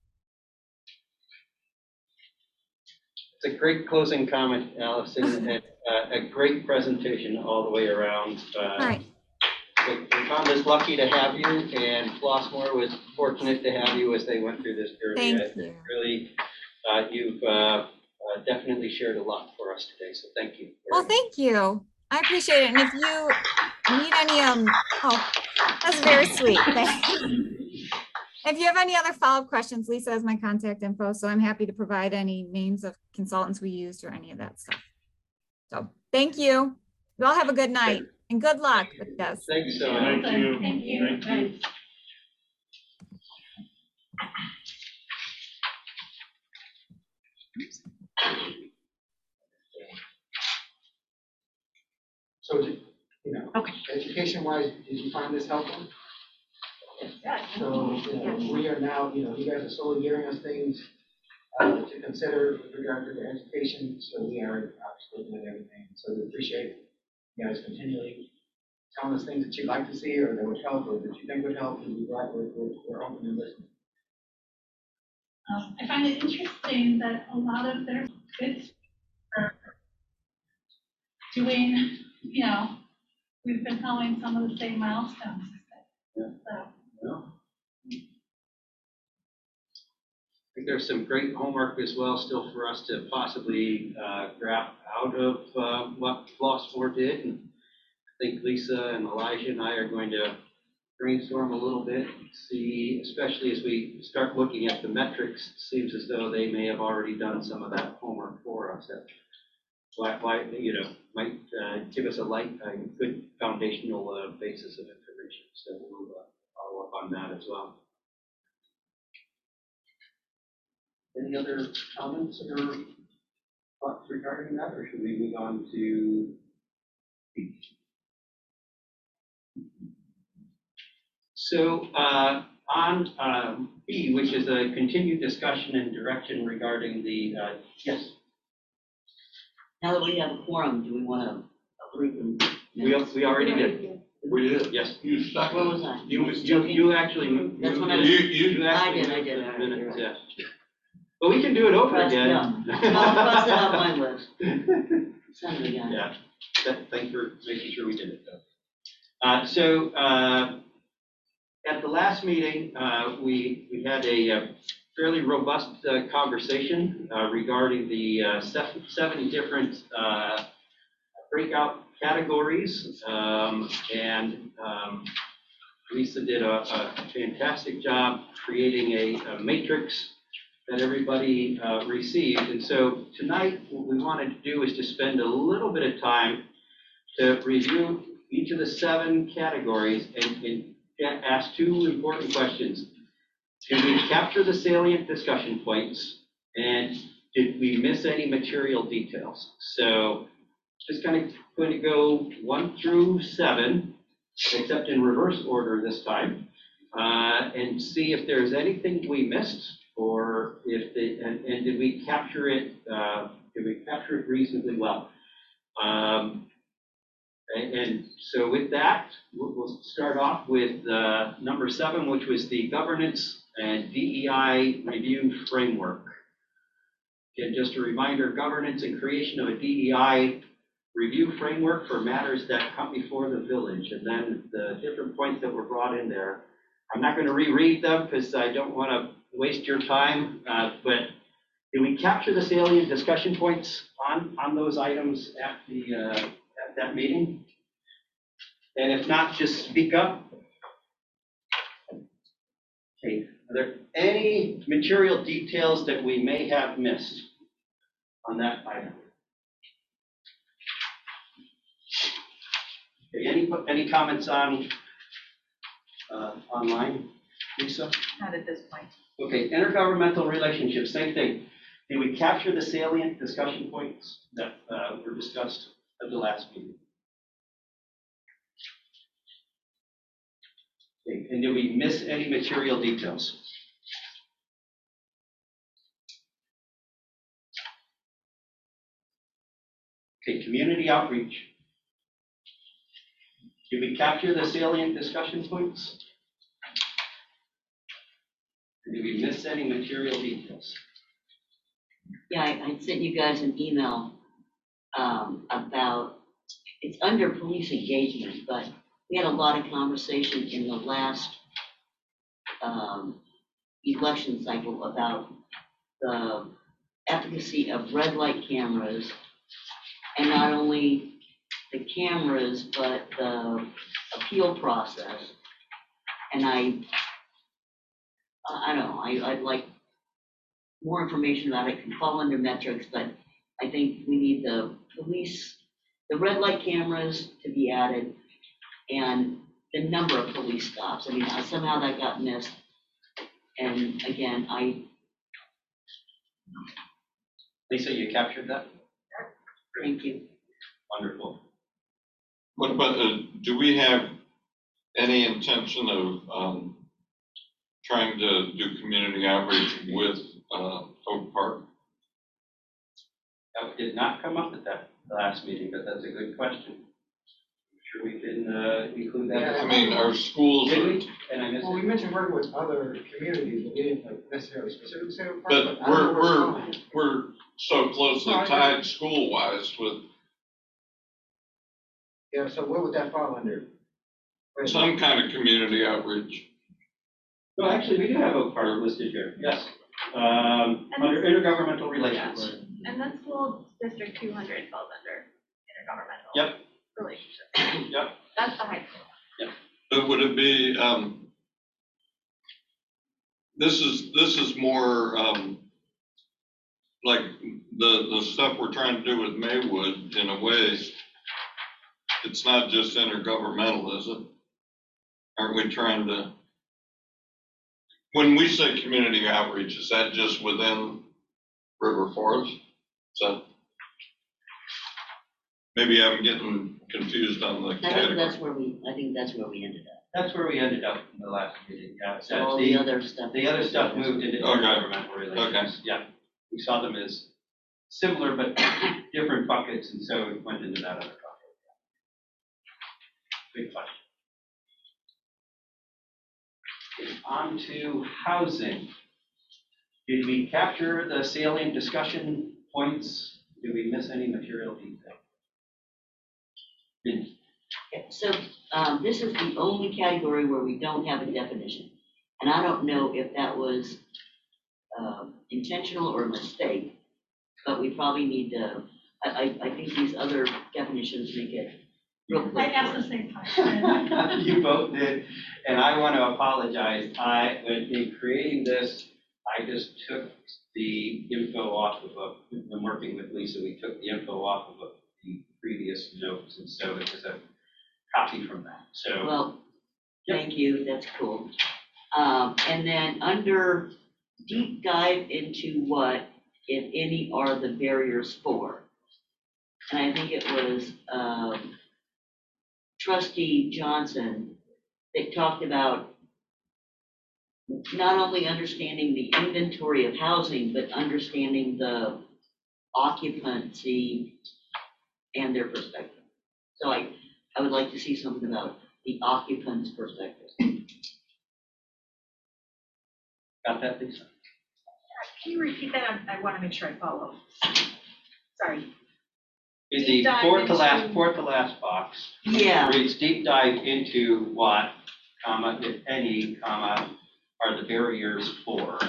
It's a great closing comment, Allison, and a great presentation all the way around. All right. Wakanda's lucky to have you, and Flossmoor was fortunate to have you as they went through this period. Thank you. Really, you've definitely shared a lot for us today, so thank you. Well, thank you. I appreciate it. And if you need any, oh, that's very sweet. If you have any other follow-up questions, Lisa has my contact info, so I'm happy to provide any names of consultants we used or any of that stuff. So thank you. You all have a good night and good luck with this. Thanks so much. Thank you. Thank you. Thank you. So, you know, education-wise, did you find this helpful? So, you know, we are now, you know, you guys are slowly giving us things to consider with regard to the education. So we are obviously doing everything. So we appreciate you guys continually telling us things that you'd like to see or that would help or that you think would help. And we're open and listening. I find it interesting that a lot of their kids are doing, you know, we've been following some of the same milestones. Yeah. So. Yeah. I think there's some great homework as well still for us to possibly grab out of what Flossmoor did. And think Lisa and Elijah and I are going to brainstorm a little bit, see, especially as we start looking at the metrics, it seems as though they may have already done some of that homework for us. That might give us a good foundational basis of information. So we'll follow up on that as well. Any other comments or thoughts regarding that, or should we move on to B? So on B, which is a continued discussion and direction regarding the, yes? Now that we have a quorum, do we want to approve them? We already did. We did. Yes. You Where seconded. was I? You actually. That's when I moved was- it. You actually I did. moved the minutes, yeah. But we can do it over Cross it again. out. I'll cross it off my list. Son of a gun. Yeah, thanks for making sure we did it though. So at the last meeting, we had a fairly robust conversation regarding the seven different breakout categories. And Lisa did a fantastic job creating a matrix that everybody received. And so tonight, what we wanted to do is to spend a little bit of time to review each of the 7 categories and ask 2 important questions. Did we capture the salient discussion points? And did we miss any material details? So just kind of going to go 1 through 7, except in reverse order this time, and see if there's anything we missed, or if and did we capture it? Did we capture it reasonably well? And so with that, we'll start off with number 7, which was the governance and DEI review framework. Again, just a reminder, governance and creation of a DEI review framework for matters that come before the village, and then the different points that were brought in there. I'm not going to reread them because I don't want to waste your time, but did we capture the salient discussion points on those items at that meeting? And if not, just speak up. Okay, are there any material details that we may have missed on that item? Okay, any comments on online, Lisa? Not at this point. Okay, intergovernmental relationships, same thing. Did we capture the salient discussion points that were discussed at the last meeting? Okay, and did we miss any material details? Okay, community outreach. Did we capture the salient discussion points? Or did we miss any material details? Yeah, I sent you guys an email about, it's under police engagement, but we had a lot of conversation in the last election cycle about the efficacy of red light cameras, and not only the cameras, but the appeal process. And I don't know, I'd like more information about it. It can fall under metrics, but I think we need the red light cameras to be added, and the number of police stops. I mean, somehow that got missed. And again, Lisa, you captured that? thank you. Wonderful. But do we have any intention of trying to do community outreach with Oak Park? That did not come up at that last meeting, but that's a good question. I'm sure we can include that. Yeah, I mean, our schools Did are, we? And I missed Well, we it. mentioned working with other communities, but we didn't like necessarily specifically say Oak Park, but I don't know where it's we're going. we're so closely No, I agree. tied school-wise with Yeah, so what would that fall under? some kind of community outreach. No, actually, we do have Oak Park listed here, yes. Under intergovernmental relations. And the school district 200 falls under intergovernmental. Yep. relationship. Yep. That's the high school. But would it be, this is more, like the stuff we're trying to do with Maywood, in a way, it's not just intergovernmental, is it? Aren't we trying to, when we say community outreach, is that just within River Forest? So maybe I'm getting confused on the I think category. that's where we ended up. That's where we ended up in the last meeting, yeah. So all the other stuff. The other stuff moved into Okay. intergovernmental relations. Yeah, we saw them as similar but different buckets, and so it went into that other bucket. Big question. On to housing. Did we capture the salient discussion points? Did we miss any material detail? So, this is the only category where we don't have a definition. And I don't know if that was, intentional or a mistake, but we probably need to, I think these other definitions make it real I clear. asked the same question. You both did, and I want to apologize. In creating this, I just took the info off of when working with Lisa, we took the info off of the previous notes, and so it was a copy from that, so. Well, thank you, that's cool. And then under deep dive into what, if any, are the barriers for? And I think it was, Trustee Johnson that talked about not only understanding the inventory of housing, but understanding the occupancy and their perspective. So I would like to see something about the occupant's perspective. Got that, Lisa? Can you repeat that? I want to make sure I follow. Sorry. In Deep the dive fourth to into- last box. Yeah. Reads deep dive into what, comma, if any, comma, are the barriers for.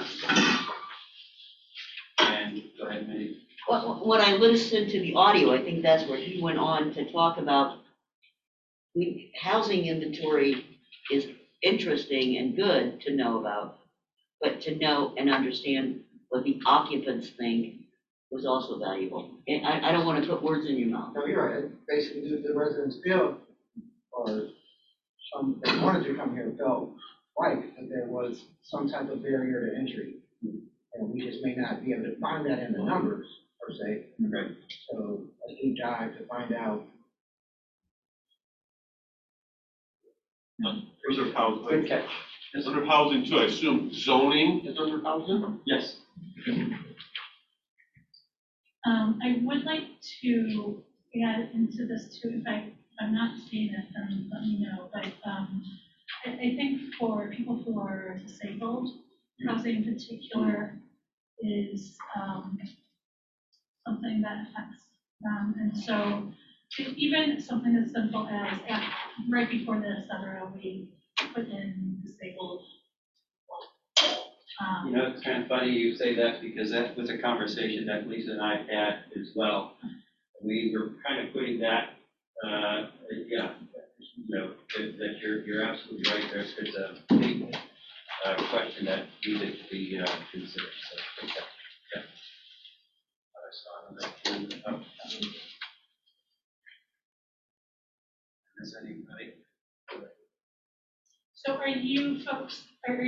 And go ahead, Minnie. When I listened to the audio, I think that's where he went on to talk about housing inventory is interesting and good to know about, but to know and understand what the occupants think was also valuable. And I don't want to put words in your mouth. No, you're right. Basically, the residents feel, or some, they wanted to come here, felt like that there was some type of barrier to entry. And we just may not be able to find that in the numbers, per se. Right. So a deep dive to find out. Reserve housing. Good catch. Reserve housing too, I assume zoning is under housing? Yes. I would like to add into this too, if I'm not seeing it, then let me know, but, I think for people who are disabled, housing in particular is, something that affects them, and so even something as simple as, right before this, we put in disabled. You know, it's kind of funny you say that because that was a conversation that Lisa and I had as well. We were kind of putting that, yeah, you know, that you're absolutely right. There's a big question that needed to be considered. So, okay. Yeah. I saw that. Is anybody? So are you folks,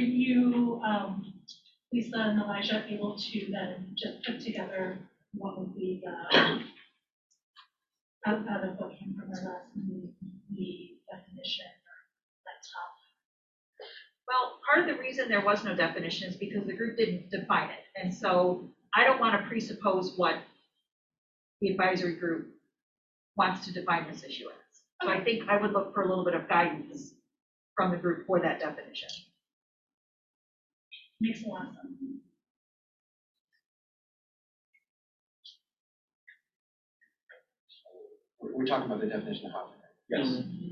Lisa and Elijah, able to then just put together what would be the, out of what came from our last meeting, the definition or that top? Well, part of the reason there was no definition is because the group didn't define it. And so I don't want to presuppose what the advisory group wants to define this issue as. So I think I would look for a little bit of guidance from the group for that definition. Makes a lot of sense. We're talking about the definition of housing. Yes.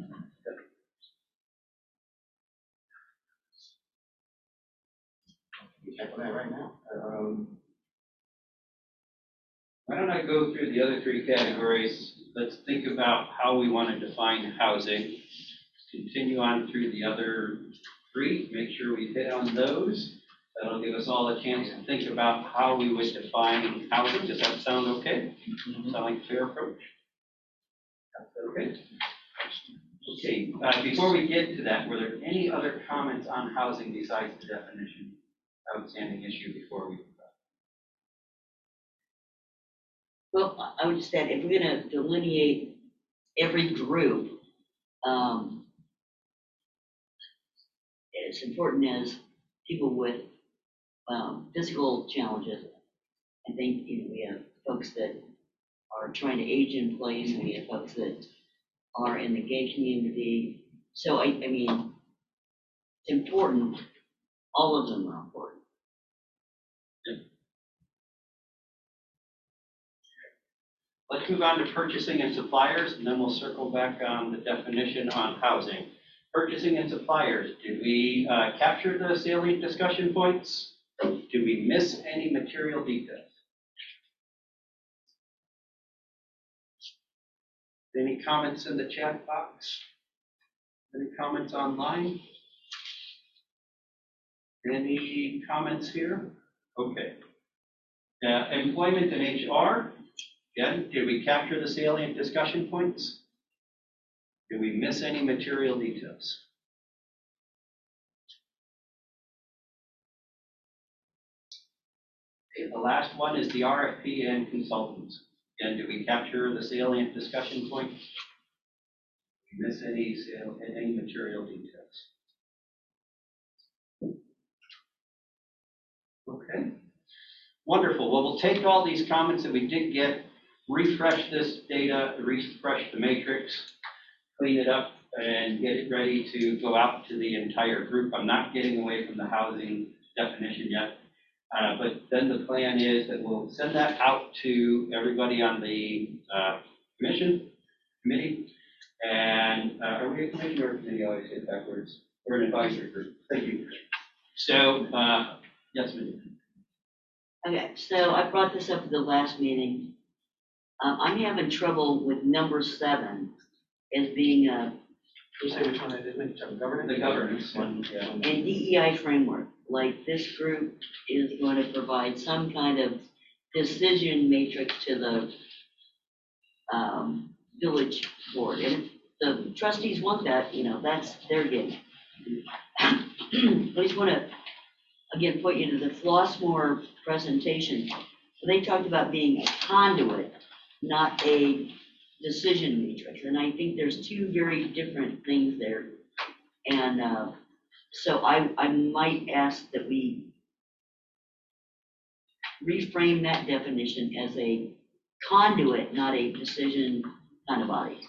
We check on that right now. Why don't I go through the other three categories let's think about how we want to define housing. Continue on through the other three, make sure we hit on those. That'll give us all a chance to think about how we would define housing. Does that sound okay? Sound like a fair approach? Okay. Okay, before we get to that, were there any other comments on housing besides the definition? Outstanding issue before we go? Well, I would just add, if we're gonna delineate every group, it's important as people with physical challenges. I think, we have folks that are trying to age in place, and we have folks that are in the gay community. So I mean, it's important. All of them are important. Let's move on to purchasing and suppliers, and then we'll circle back on the definition on housing. Purchasing and suppliers, did we capture the salient discussion points? Did we miss any material details? Any comments in the chat box? Any comments online? Any comments here? Okay. Employment and HR. Again, did we capture the salient discussion points? Did we miss any material details? Okay, the last one is the RFP and consultants. Again, did we capture the salient discussion points? Did we miss any material details? Okay. Wonderful. Well, we'll take all these comments that we did get, refresh this data, refresh the matrix, clean it up, and get it ready to go out to the entire group. I'm not getting away from the housing definition yet, but then the plan is that we'll send that out to everybody on the committee. And are we a committee or a committee? I always say it backwards. We're an advisory group. Thank you. So, yes, Mindy. Okay, so I brought this up at the last meeting. I'm having trouble with number 7 as being You say which one I did mention, governance? The governance one, yeah. an DEI framework. Like this group is going to provide some kind of decision matrix to the village board. And if the trustees want that, that's their game. I just want to, again, point you to the Flossmoor presentation. They talked about being a conduit, not a decision matrix. And I think there's two very different things there. And so I might ask that we reframe that definition as a conduit, not a decision kind of body.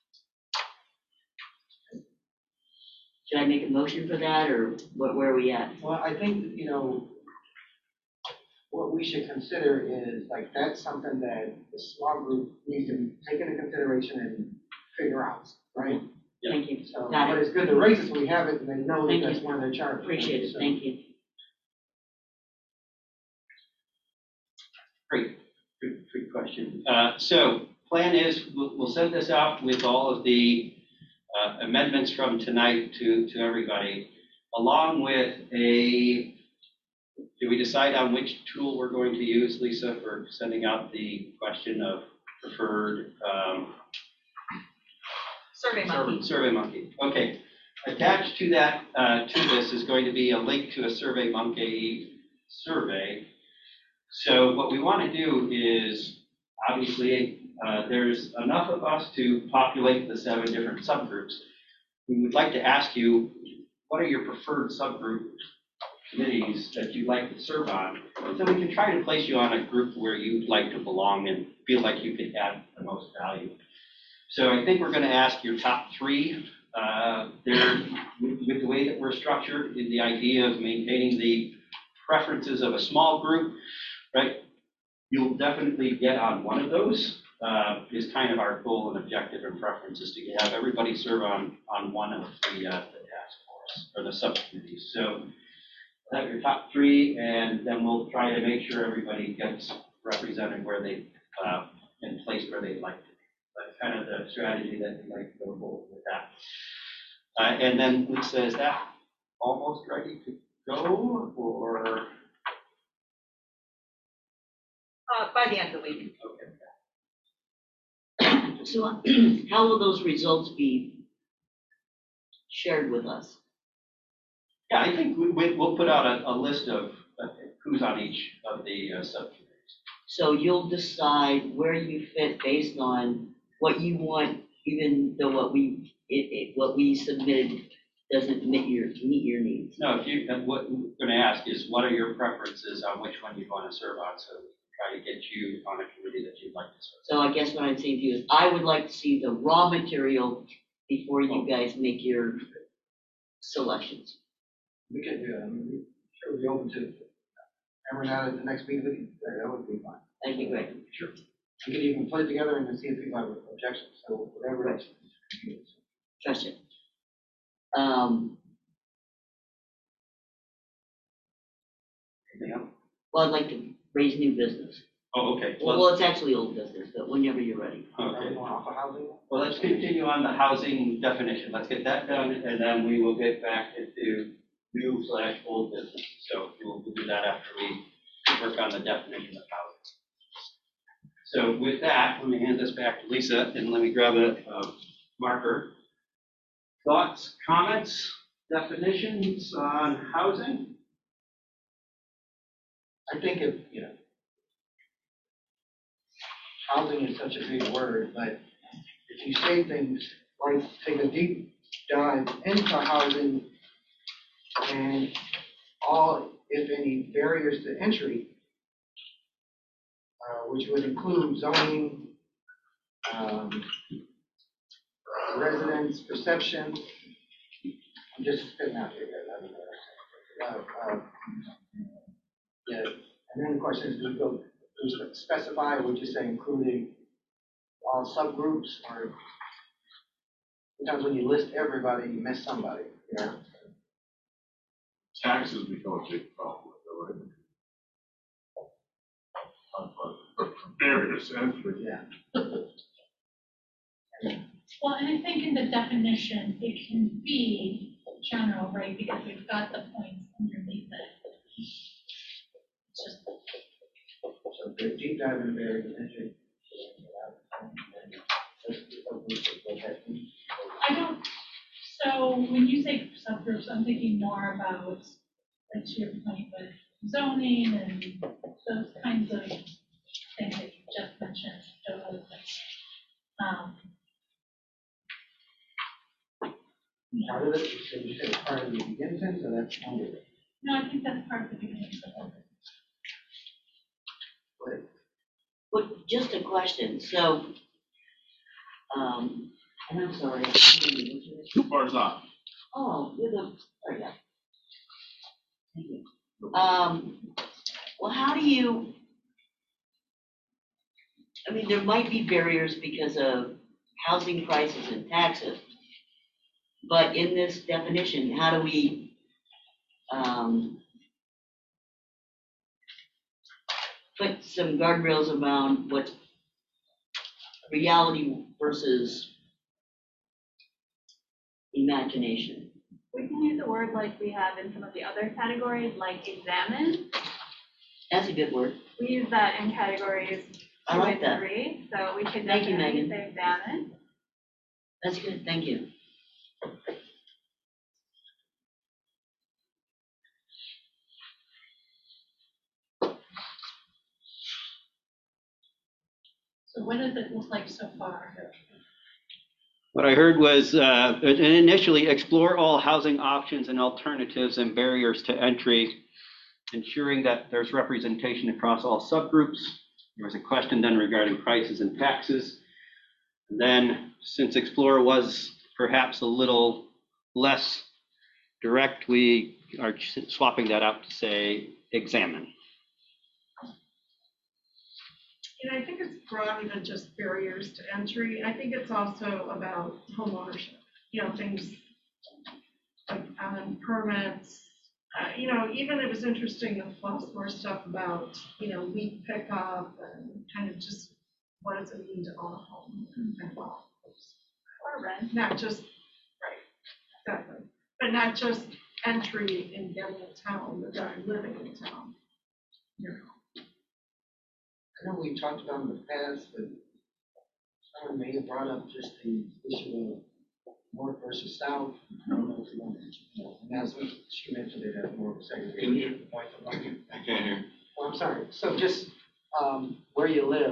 Should I make a motion for that, or where are we at? Well, I think, what we should consider is, like, that's something that the small group needs to take into consideration and figure out, right? Yeah. Thank you. So, Got but it. it's good to raise it so we have it and they know that Thank that's you. one of their charges. Appreciate it. So- Thank you. Great, good question. So plan is we'll send this out with all of the amendments from tonight to everybody, along with do we decide on which tool we're going to use, Lisa, for sending out the question of preferred SurveyMonkey. SurveyMonkey. Okay. Attached to that, to this is going to be a link to a SurveyMonkey survey. So what we want to do is, obviously, there's enough of us to populate the 7 different subgroups. We would like to ask you, what are your preferred subgroup committees that you'd like to serve on? And so we can try to place you on a group where you'd like to belong and feel like you could add the most value. So I think we're going to ask your top 3. With the way that we're structured, in the idea of maintaining the preferences of a small group, right? You'll definitely get on one of those. Is kind of our goal and objective and preference, is to have everybody serve on one of the task force or the subcommittees. So have your top 3, and then we'll try to make sure everybody gets represented where they and placed where they'd like to be. But kind of the strategy that we'd like to go forward with that. And then Lisa, is that almost ready to go, or? By the end of the week. Okay. So how will those results be shared with us? Yeah, I think we'll put out a list of who's on each of the subcommittees. So you'll decide where you fit based on what you want, even though what we submitted doesn't meet your needs. No, what we're going to ask is, what are your preferences on which one you want to serve on, so we can try to get you on a committee that you'd like to serve. So I guess what I'm saying to you is, I would like to see the raw material before you guys make your selections. We could, sure, be open to, hammer it out at the next meeting, that would be fine. Thank you, Greg. Sure. We could even put it together and then see if people have objections, so whatever it is. Trust you. Anything else? Well, I'd like to raise new business. Oh, okay. Well, it's actually old business, but whenever you're ready. Okay. Off of housing? Well, let's continue on the housing definition. Let's get that done, and then we will get back into new/old business. So we'll do that after we work on the definition of housing. So with that, let me hand this back to Lisa, and let me grab a marker. Thoughts, comments, definitions on housing? I think if, housing is such a big word, but if you say things like take a deep dive into housing and all, if any, barriers to entry, which would include zoning, residence perception. I'm just spitting out here. Yeah, and then the question is, do we specify, or would you say including all subgroups, or sometimes when you list everybody, you miss somebody, Taxes become a big problem, right? Barriers to entry. Yeah. Well, and I think in the definition, it can be general, right, because we've got the points underneath it. It's just. So the deep dive in barriers to entry. I don't, so when you say subgroups, I'm thinking more about, like to your point with zoning and those kinds of things that you just mentioned, those other things. Part of it, you said it's part of the beginning sentence, so that's under it. No, I think that's part of the beginning. But just a question, so, and I'm sorry. Two bars off. Oh, yeah. Thank you. Well, how do you, I mean, there might be barriers because of housing prices and taxes, but in this definition, how do we, put some guardrails around what reality versus imagination? We can use a word like we have in some of the other categories, like examine. That's a good word. We use that in categories I 2 like and that. 3, so we could Thank you, definitely Megan. say examine. That's good, thank you. So what does it look like so far? What I heard was initially explore all housing options and alternatives and barriers to entry, ensuring that there's representation across all subgroups. There was a question then regarding prices and taxes. And then, since explore was perhaps a little less direct, we are swapping that out to say examine. I think it's broader than just barriers to entry. I think it's also about homeownership, things like permits. Even it was interesting, the Flossmoor stuff about, weed pickup and kind of just what does it mean to own a home and well? Or rent. Not just, right, exactly, but not just entry and getting in town, but living in town. You know. I know we talked about in the past, but someone may have brought up just the issue of north versus south. I don't know if you want to, and as she mentioned it as more of a segregation point. I can't hear. Well, I'm sorry. So just where you live,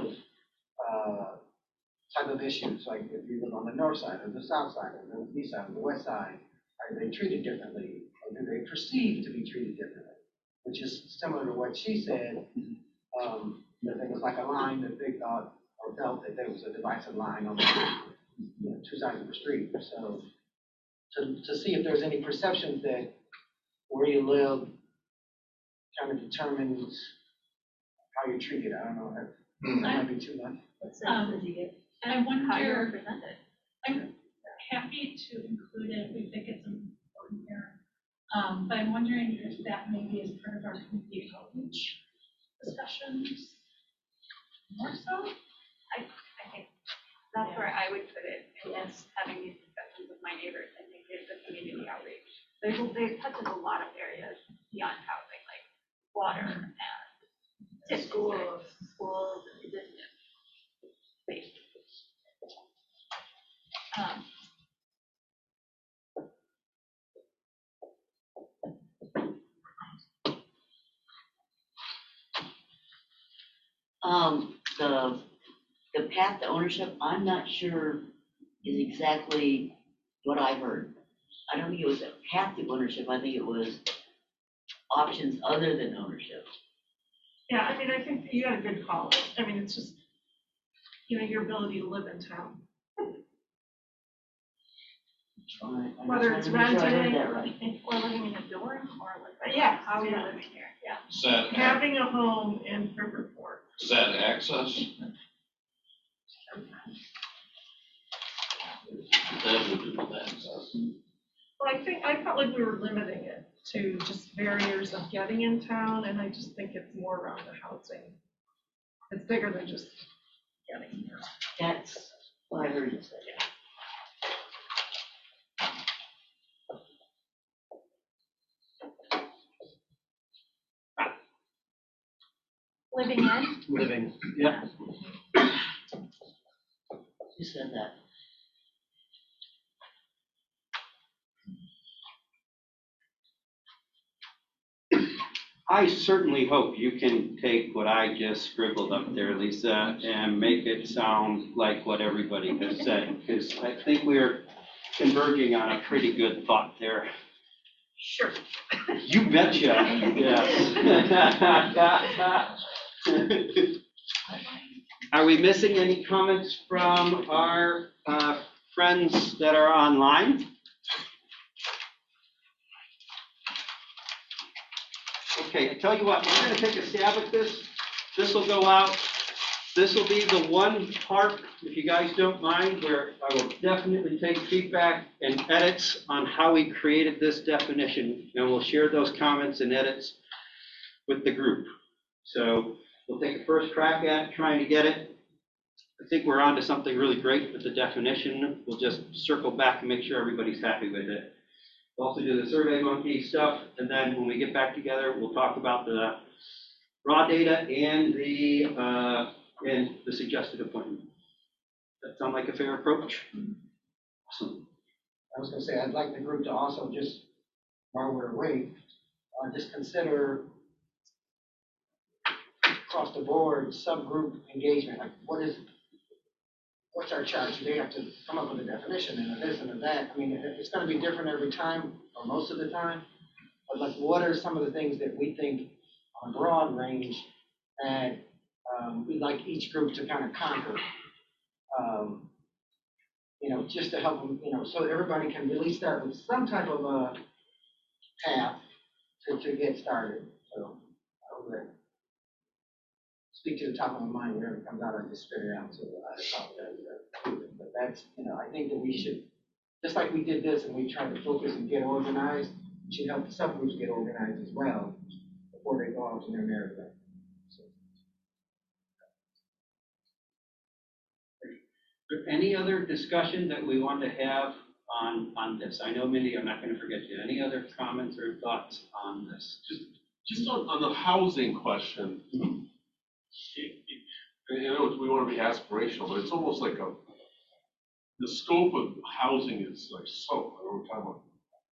type of issues, like if you live on the north side or the south side or the east side or the west side, are they treated differently? Or do they perceive to be treated differently? Which is similar to what she said, that there was like a line that they thought or felt that there was a divisive line on the two sides of the street. So to see if there's any perceptions that where you live kind of determines how you're treated. I don't know if that might be too much. What sense did you get? And I wonder, How you're represented. I'm happy to include it, we think it's important here. But I'm wondering if that maybe is part of our community outreach discussions, more so? I think that's where I would put it, in this, having these discussions with my neighbors, I think is the community outreach. It touches a lot of areas beyond housing, like water and schools, and business space. The path to ownership, I'm not sure is exactly what I heard. I don't think it was a path to ownership, I think it was options other than ownership. Yeah, I mean, I think you got a good call. I mean, it's just, your ability to live in town. Whether it's renting, Or living in a dorm, or like, yeah, how you're living here, yeah. Is that, having a home in Riverport. is that access? That would do with access. Well, I felt like we were limiting it to just barriers of getting in town, and I just think it's more around the housing. It's bigger than just getting here. That's what I heard you say. Living in? Living, yeah. You said that. I certainly hope you can take what I just scribbled up there, Lisa, and make it sound like what everybody has said, because I think we're converging on a pretty good thought there. Sure. You betcha, yes. Are we missing any comments from our friends that are online? Okay, I tell you what, we're going to take a stab at this. This will go out. This will be the one part, if you guys don't mind, where I will definitely take feedback and edits on how we created this definition, and we'll share those comments and edits with the group. So we'll take a first crack at trying to get it. I think we're onto something really great with the definition. We'll just circle back and make sure everybody's happy with it. We'll also do the SurveyMonkey stuff, and then when we get back together, we'll talk about the raw data and the suggested appointment. That sound like a fair approach? Awesome. I was going to say, I'd like the group to also just, while we're away, just consider across the board subgroup engagement. Like, what's our charge? They have to come up with a definition and a this and a that. I mean, it's going to be different every time, or most of the time. But like, what are some of the things that we think on a broad range that we'd like each group to kind of conquer? Just to help them, so that everybody can at least start with some type of a path to get started. So I would speak to the top of my mind, whatever comes out, I just spit it out. So I apologize. But that's, I think that we should, just like we did this and we tried to focus and get organized, we should help the subgroups get organized as well before they go out to their merry way. there any other discussion that we want to have on this? I know, Mindy, I'm not going to forget you. Any other comments or thoughts on this? Just on the housing question. I know we want to be aspirational, but it's almost like the scope of housing is like so, I don't know what we're talking about.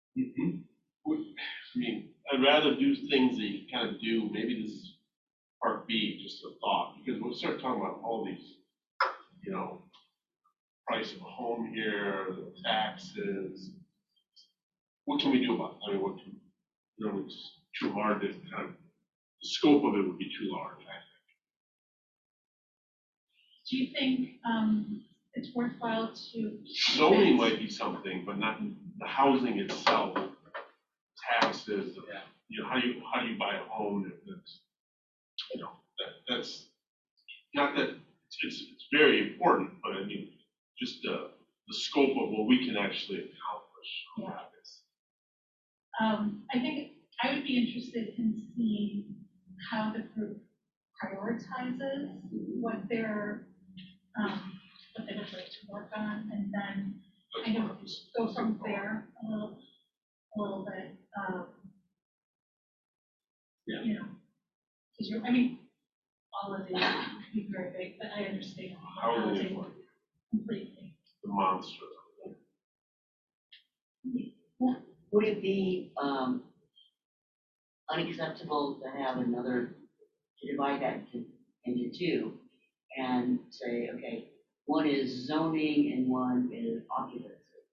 I mean, I'd rather do things that you kind of do, maybe this is part B, just a thought, because we'll start talking about all these, you know, price of a home here, the taxes. What can we do about it? I mean, what can, you know, it's too hard to kind of, the scope of it would be too large, I think. Do you think it's worthwhile to? Zoning might be something, but not the housing itself, taxes, you know, how do you buy a home that's, you know, that's not that it's very important, but I mean, just the scope of what we can actually accomplish. I think I would be interested in seeing how the group prioritizes what they're what they would like to work on, and then kind of go from there a little bit. You know, because I mean, all of these could be very big, but I understand housing completely. The monster. Would it be unacceptable to have another, to divide that into two and say, okay, one is zoning and one is occupancy?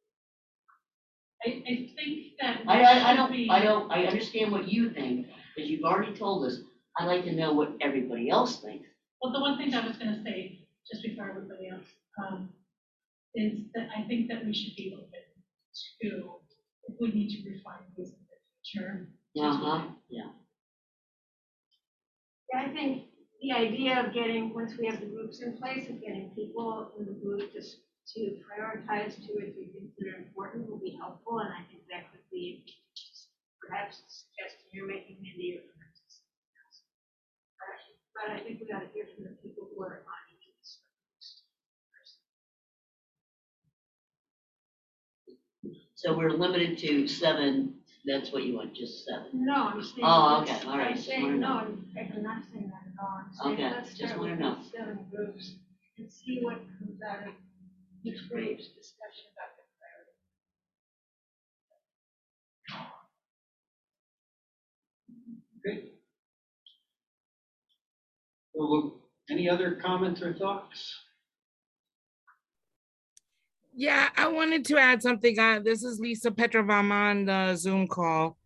I think that I understand what you think, because you've already told us. I'd like to know what everybody else thinks. Well, the one thing I was gonna say, just before everybody else, is that I think that we should be open to, if we need to refine these in the future. Yeah. Yeah, I think the idea of getting, once we have the groups in place, of getting people in the group just to prioritize two or three things that are important will be helpful, and I think that could be perhaps a suggestion you're making, Mindy, or perhaps something else. But I think we got to hear from the people who are on each of these groups. So we're limited to 7, that's what you want, just 7? No, I'm saying. Oh, okay, all right. I'm saying, no, I'm not saying that at all. I'm saying, Okay, let's just start wanna with know. these 7 groups and see what comes out of each group's discussion about the priority. Great. Well, any other comments or thoughts? Yeah, I wanted to add something. This is Lisa Petrovam on the Zoom call.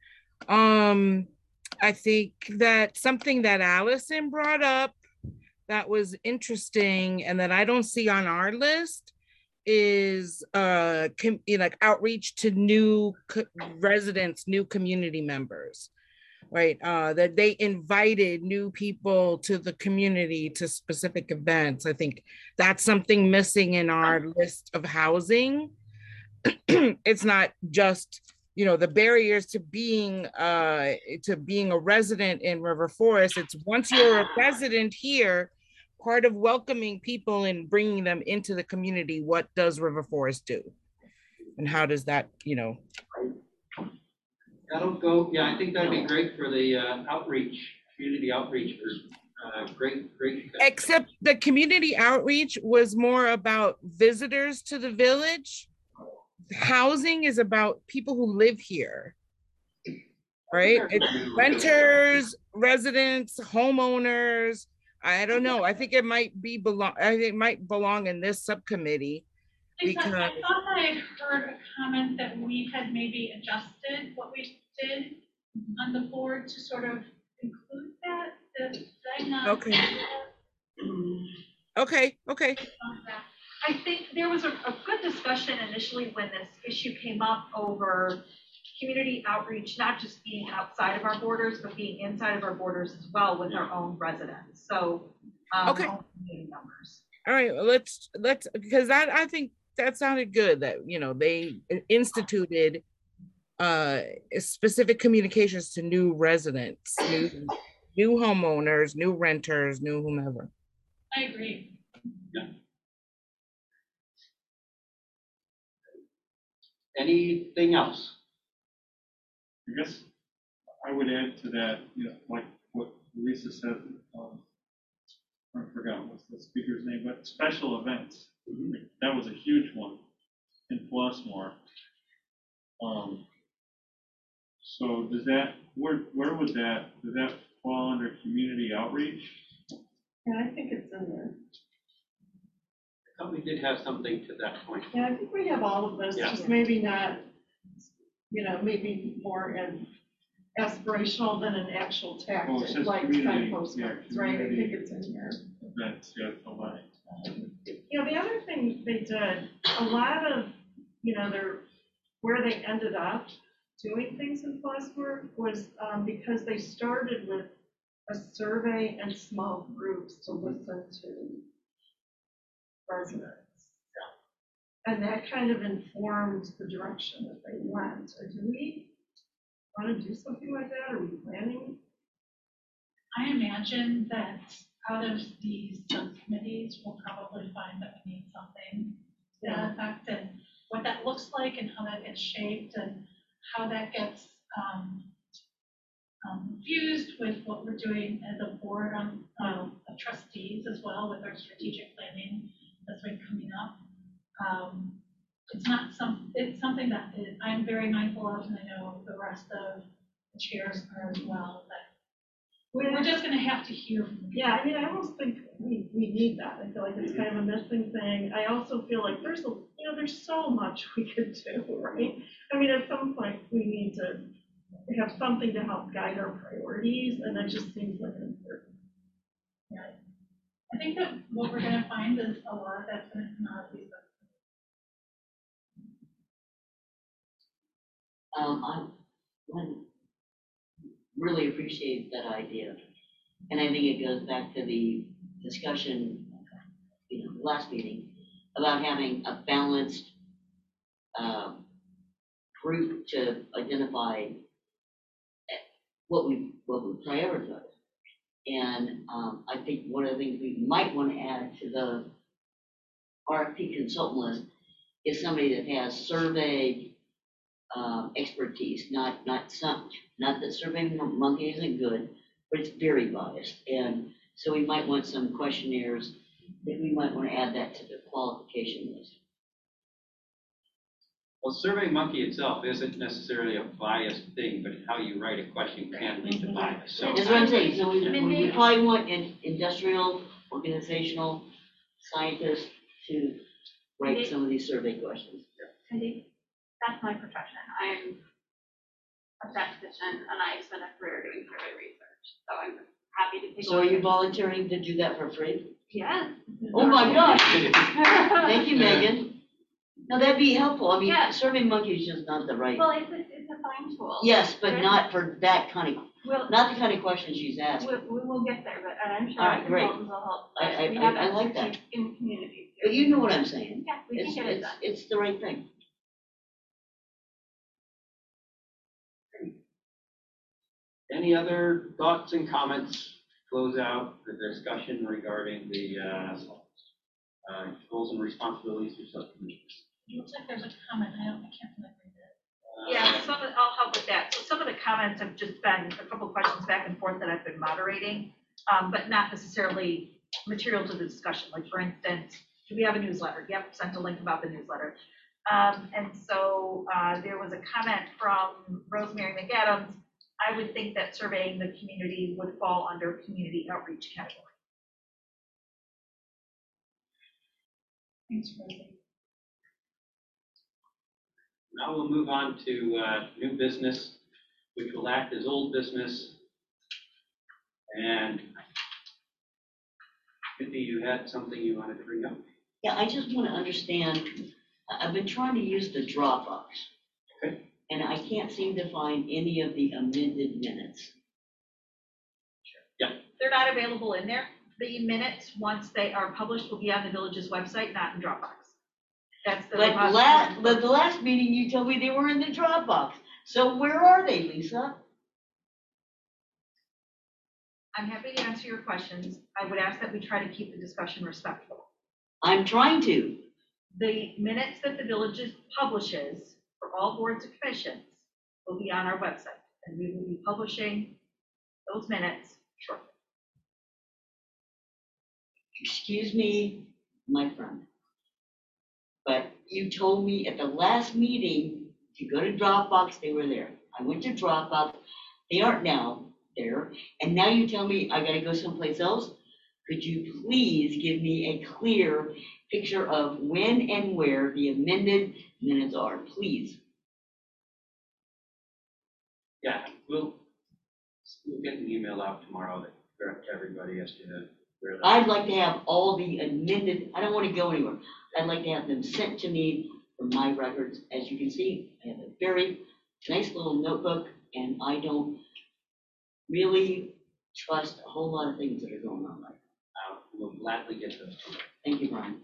I think that something that Allison brought up that was interesting and that I don't see on our list is like outreach to new residents, new community members, right? That they invited new people to the community to specific events. I think that's something missing in our list of housing. It's not just, you know, the barriers to being a resident in River Forest. It's once you're a resident here, part of welcoming people and bringing them into the community, what does River Forest do? And how does that, you know? That'll go, yeah, I think that'd be great for the outreach, community outreach group. Great. Except the community outreach was more about visitors to the village. Housing is about people who live here, right? It's renters, residents, homeowners. I don't know. I think it might belong in this subcommittee. Lisa, I thought I had heard a comment that we had maybe adjusted what we did on the board to sort of include that. Did I not? Okay. I think there was a good discussion initially when this issue came up over community outreach, not just being outside of our borders, but being inside of our borders as well with our own residents. So, own community members. All right, well, let's because that, I think that sounded good, that, you know, they instituted specific communications to new residents, new homeowners, new renters, new whomever. I agree. Yeah. Anything else? I guess I would add to that, like what Lisa said, I forgot what's the speaker's name, but special events. That was a huge one in Flossmoor. So does that, where would does that fall under community outreach? Yeah, I think it's in there. I thought we did have something to that point. Yeah, I think we have all of this, Yeah. just maybe not, maybe more in aspirational than an actual Oh, it tactic, says like community, signpost yeah, cards, right? I think community. it's in here. Events, yeah, the line. The other thing they did, a lot of, where they ended up doing things in Flossmoor was because they started with a survey and small groups to listen to residents. And that kind of informed the direction that they went. Or do we want to do something like that? Are we planning? I imagine that out of these subcommittees, we'll probably find that we need something to that effect, and what that looks like and how that gets shaped and how that gets fused with what we're doing as a board of trustees as well with our strategic planning that's been coming up. It's something that I'm very mindful of, and I know the rest of the chairs are as well, that we're just gonna have to hear from them. Yeah, I almost think we need that. I feel like it's kind of a missing thing. I also feel like there's so much we could do, right? At some point, we need to have something to help guide our priorities, and that just seems like an important. Yeah. I think that what we're gonna find is a lot of that's gonna come out of these. I really appreciate that idea. And I think it goes back to the discussion, last meeting, about having a balanced group to identify what we prioritize. And I think one of the things we might want to add to the RFP consultant list is somebody that has survey expertise, not that SurveyMonkey isn't good, but it's very biased. And so we might want some questionnaires that we might want to add that to the qualification list. Well, SurveyMonkey itself isn't necessarily a biased thing, but how you write a question can lead to bias. So That's what I'm saying. So we probably want an industrial, organizational scientists to write some of these survey questions. Cindy, that's my profession. I'm a statistician and I spent a career doing survey research. So I'm happy to take. So are you volunteering to do that for free? Yes. Oh my gosh. Thank you, Megan. No, that'd be helpful. Yeah. SurveyMonkey is just not the right. Well, it's a fine tool. Yes, but not for that kind of, not the kind of question she's asking. We will get there, but I'm sure All right, great. consultants will help. I We have like that. expertise in communities. But you know what I'm saying. Yeah, we can get it done. It's the right thing. any other thoughts and comments to close out the discussion regarding the goals and responsibilities for subcommittees? It looks like there's a comment, I can't remember it. Yeah, I'll help with that. So some of the comments have just been a couple questions back and forth that I've been moderating, but not necessarily material to the discussion. Like for instance, do we have a newsletter? Yep, sent a link about the newsletter. And so there was a comment from Rosemary McAdams. I would think that surveying the community would fall under community outreach category. Thanks, Rosie. Now we'll move on to new business, which will act as old business. And Mindy, you had something you wanted to bring up? Yeah, I just want to understand, I've been trying to use the Dropbox. Okay. And I can't seem to find any of the amended minutes. Yeah. They're not available in there. The minutes, once they are published, will be on the village's website, not in Dropbox. That's the But the last meeting you told me they were in the Dropbox. So where are they, Lisa? I'm happy to answer your questions. I would ask that we try to keep the discussion respectful. I'm trying to. The minutes that the village publishes for all boards and commissions will be on our website, and we will be publishing those minutes shortly. Excuse me, my friend. But you told me at the last meeting to go to Dropbox, they were there. I went to Dropbox, they aren't now there, and now you tell me I gotta go someplace else? Could you please give me a clear picture of when and where the amended minutes are, please? Yeah, we'll get an email out tomorrow that to everybody as to where the. I'd like to have all the amended, I don't want to go anywhere. I'd like to have them sent to me for my records. As you can see, I have a very nice little notebook, and I don't really trust a whole lot of things that are going on right now. We'll gladly get those to you. Thank you, Brian.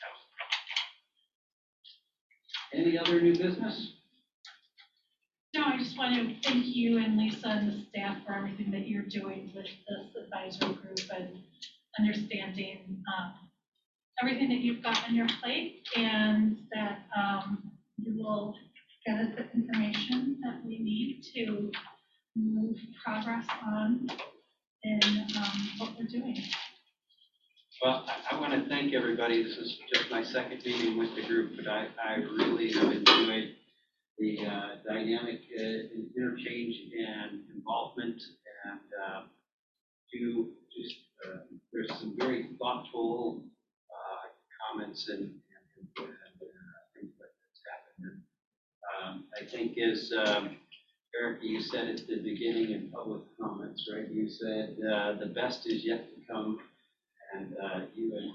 Any other new business? No, I just want to thank you and Lisa and the staff for everything that you're doing with this advisory group and understanding everything that you've got on your plate, and that you will get us the information that we need to move progress on in what we're doing. Well, I want to thank everybody. This is just my second meeting with the group, but I really have enjoyed the dynamic interchange and involvement, and there's some very thoughtful comments and things that's happened. And, I think as Eric, you said at the beginning in public comments, right? You said the best is yet to come, and you and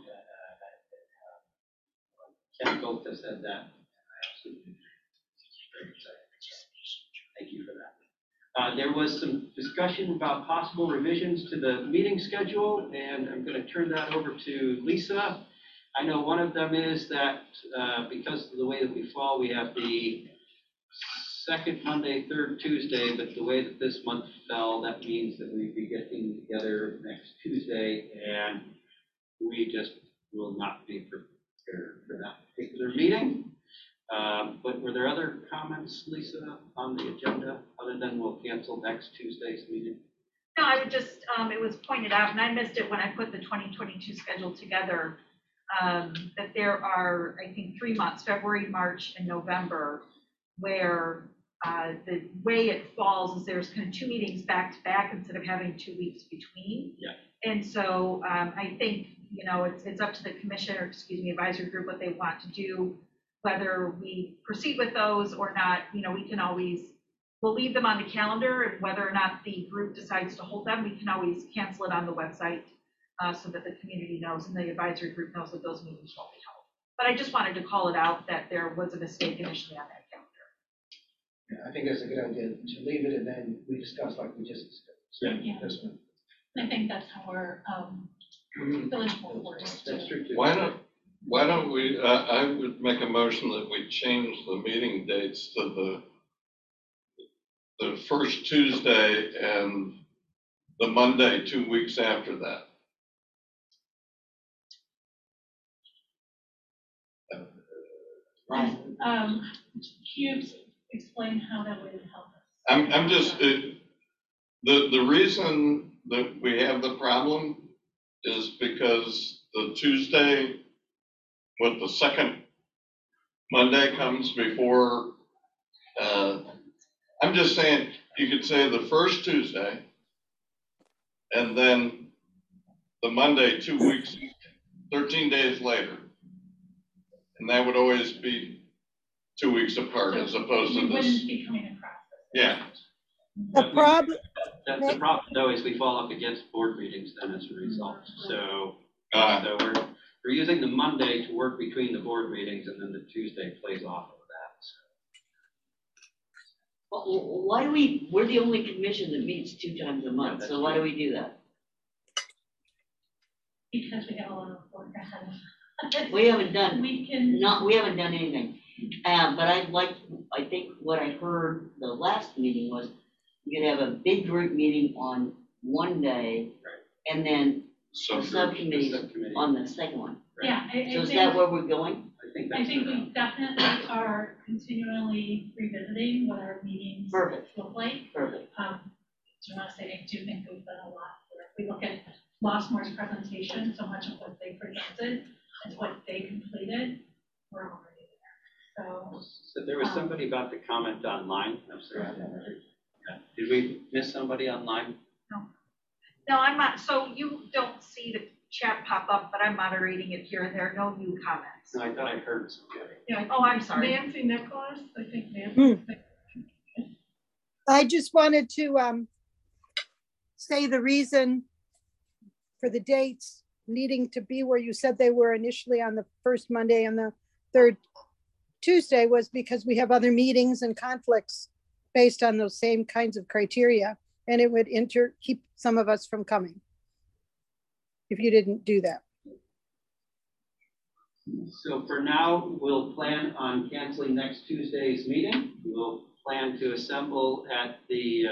Ken both have said that. I absolutely very excited. Thank you for that. There was some discussion about possible revisions to the meeting schedule, and I'm going to turn that over to Lisa. I know one of them is that because of the way that we fall, we have the second Monday, third Tuesday, but the way that this month fell, that means that we'd be getting together next Tuesday, and we just will not be prepared for that particular meeting. But were there other comments, Lisa, on the agenda, other than we'll cancel next Tuesday's meeting? No, I would just, it was pointed out, and I missed it when I put the 2022 schedule together, that there are, I think, 3 months, February, March, and November, where the way it falls is there's kind of 2 meetings back to back instead of having 2 weeks between. Yeah. And so I think, it's up to the commission, or advisory group, what they want to do, whether we proceed with those or not. We can always, we'll leave them on the calendar, and whether or not the group decides to hold them, we can always cancel it on the website so that the community knows and the advisory group knows that those meetings won't be held. But I just wanted to call it out that there was a mistake initially on that calendar. Yeah, I think that's a good idea to leave it, and then we discuss like we just discussed. Yeah. This one. I think that's how we're village board works. That's true too. Why don't we, I would make a motion that we change the meeting dates to the first Tuesday and the Monday 2 weeks after that. Can you explain how that would help us? I'm just, the reason that we have the problem is because the Tuesday with the second Monday comes before, I'm just saying, you could say the first Tuesday and then the Monday 2 weeks, 13 days later. And that would always be 2 weeks apart as opposed to We this. wouldn't be coming across this. Yeah. The problem, The problem, though, is we fall up against board meetings then as a result. So we're using the Monday to work between the board meetings, and then the Tuesday plays off of that. Well, why do we're the only commission that meets 2 times a month, so why do we do that? Because we have a lot of work ahead of us. We haven't done, We can. we haven't done anything. But I think what I heard the last meeting was you could have a big group meeting on one day, and then the subcommittees on the second one. Yeah, So is that where we're going? I think I that's. think we definitely are continually revisiting what our meetings Perfect. look like. Perfect. Do you want to say, I do think we've done a lot here. If we look at Lossmore's presentation, so much of what they presented is what they completed, we're already there. So there was somebody about the comment online. I'm sorry. Yeah. Did we miss somebody online? No, I'm not, so you don't see the chat pop up, but I'm moderating it here. There are no new comments. No, I thought I heard somebody. Yeah, oh, I'm sorry. Nancy Nicholas, I think Nancy. I just wanted to say the reason for the dates needing to be where you said they were initially on the first Monday and the third Tuesday was because we have other meetings and conflicts based on those same kinds of criteria, and it would keep some of us from coming if you didn't do that. So for now, we'll plan on canceling next Tuesday's meeting. We'll plan to assemble at the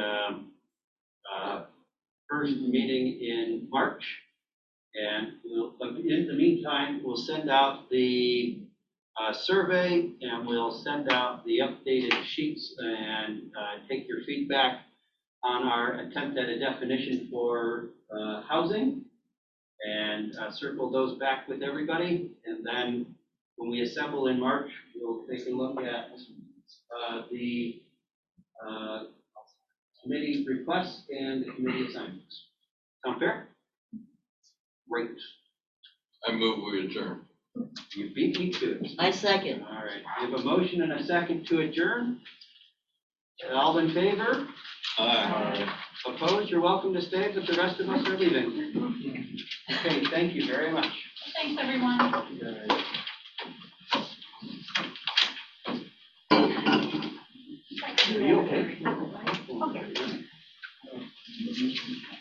first meeting in March. And in the meantime, we'll send out the survey, and we'll send out the updated sheets and take your feedback on our attempt at a definition for housing, and circle those back with everybody. And then when we assemble in March, we'll take a look at the committee requests and the committee assignments. Sound fair? Great. I move we adjourn. You beat me to it. I second. All right, we have a motion and a second to adjourn. All in favor? Aye. Opposed? You're welcome to stay, but the rest of us are leaving. Okay, thank you very much. Thanks, everyone. Are you okay? Okay.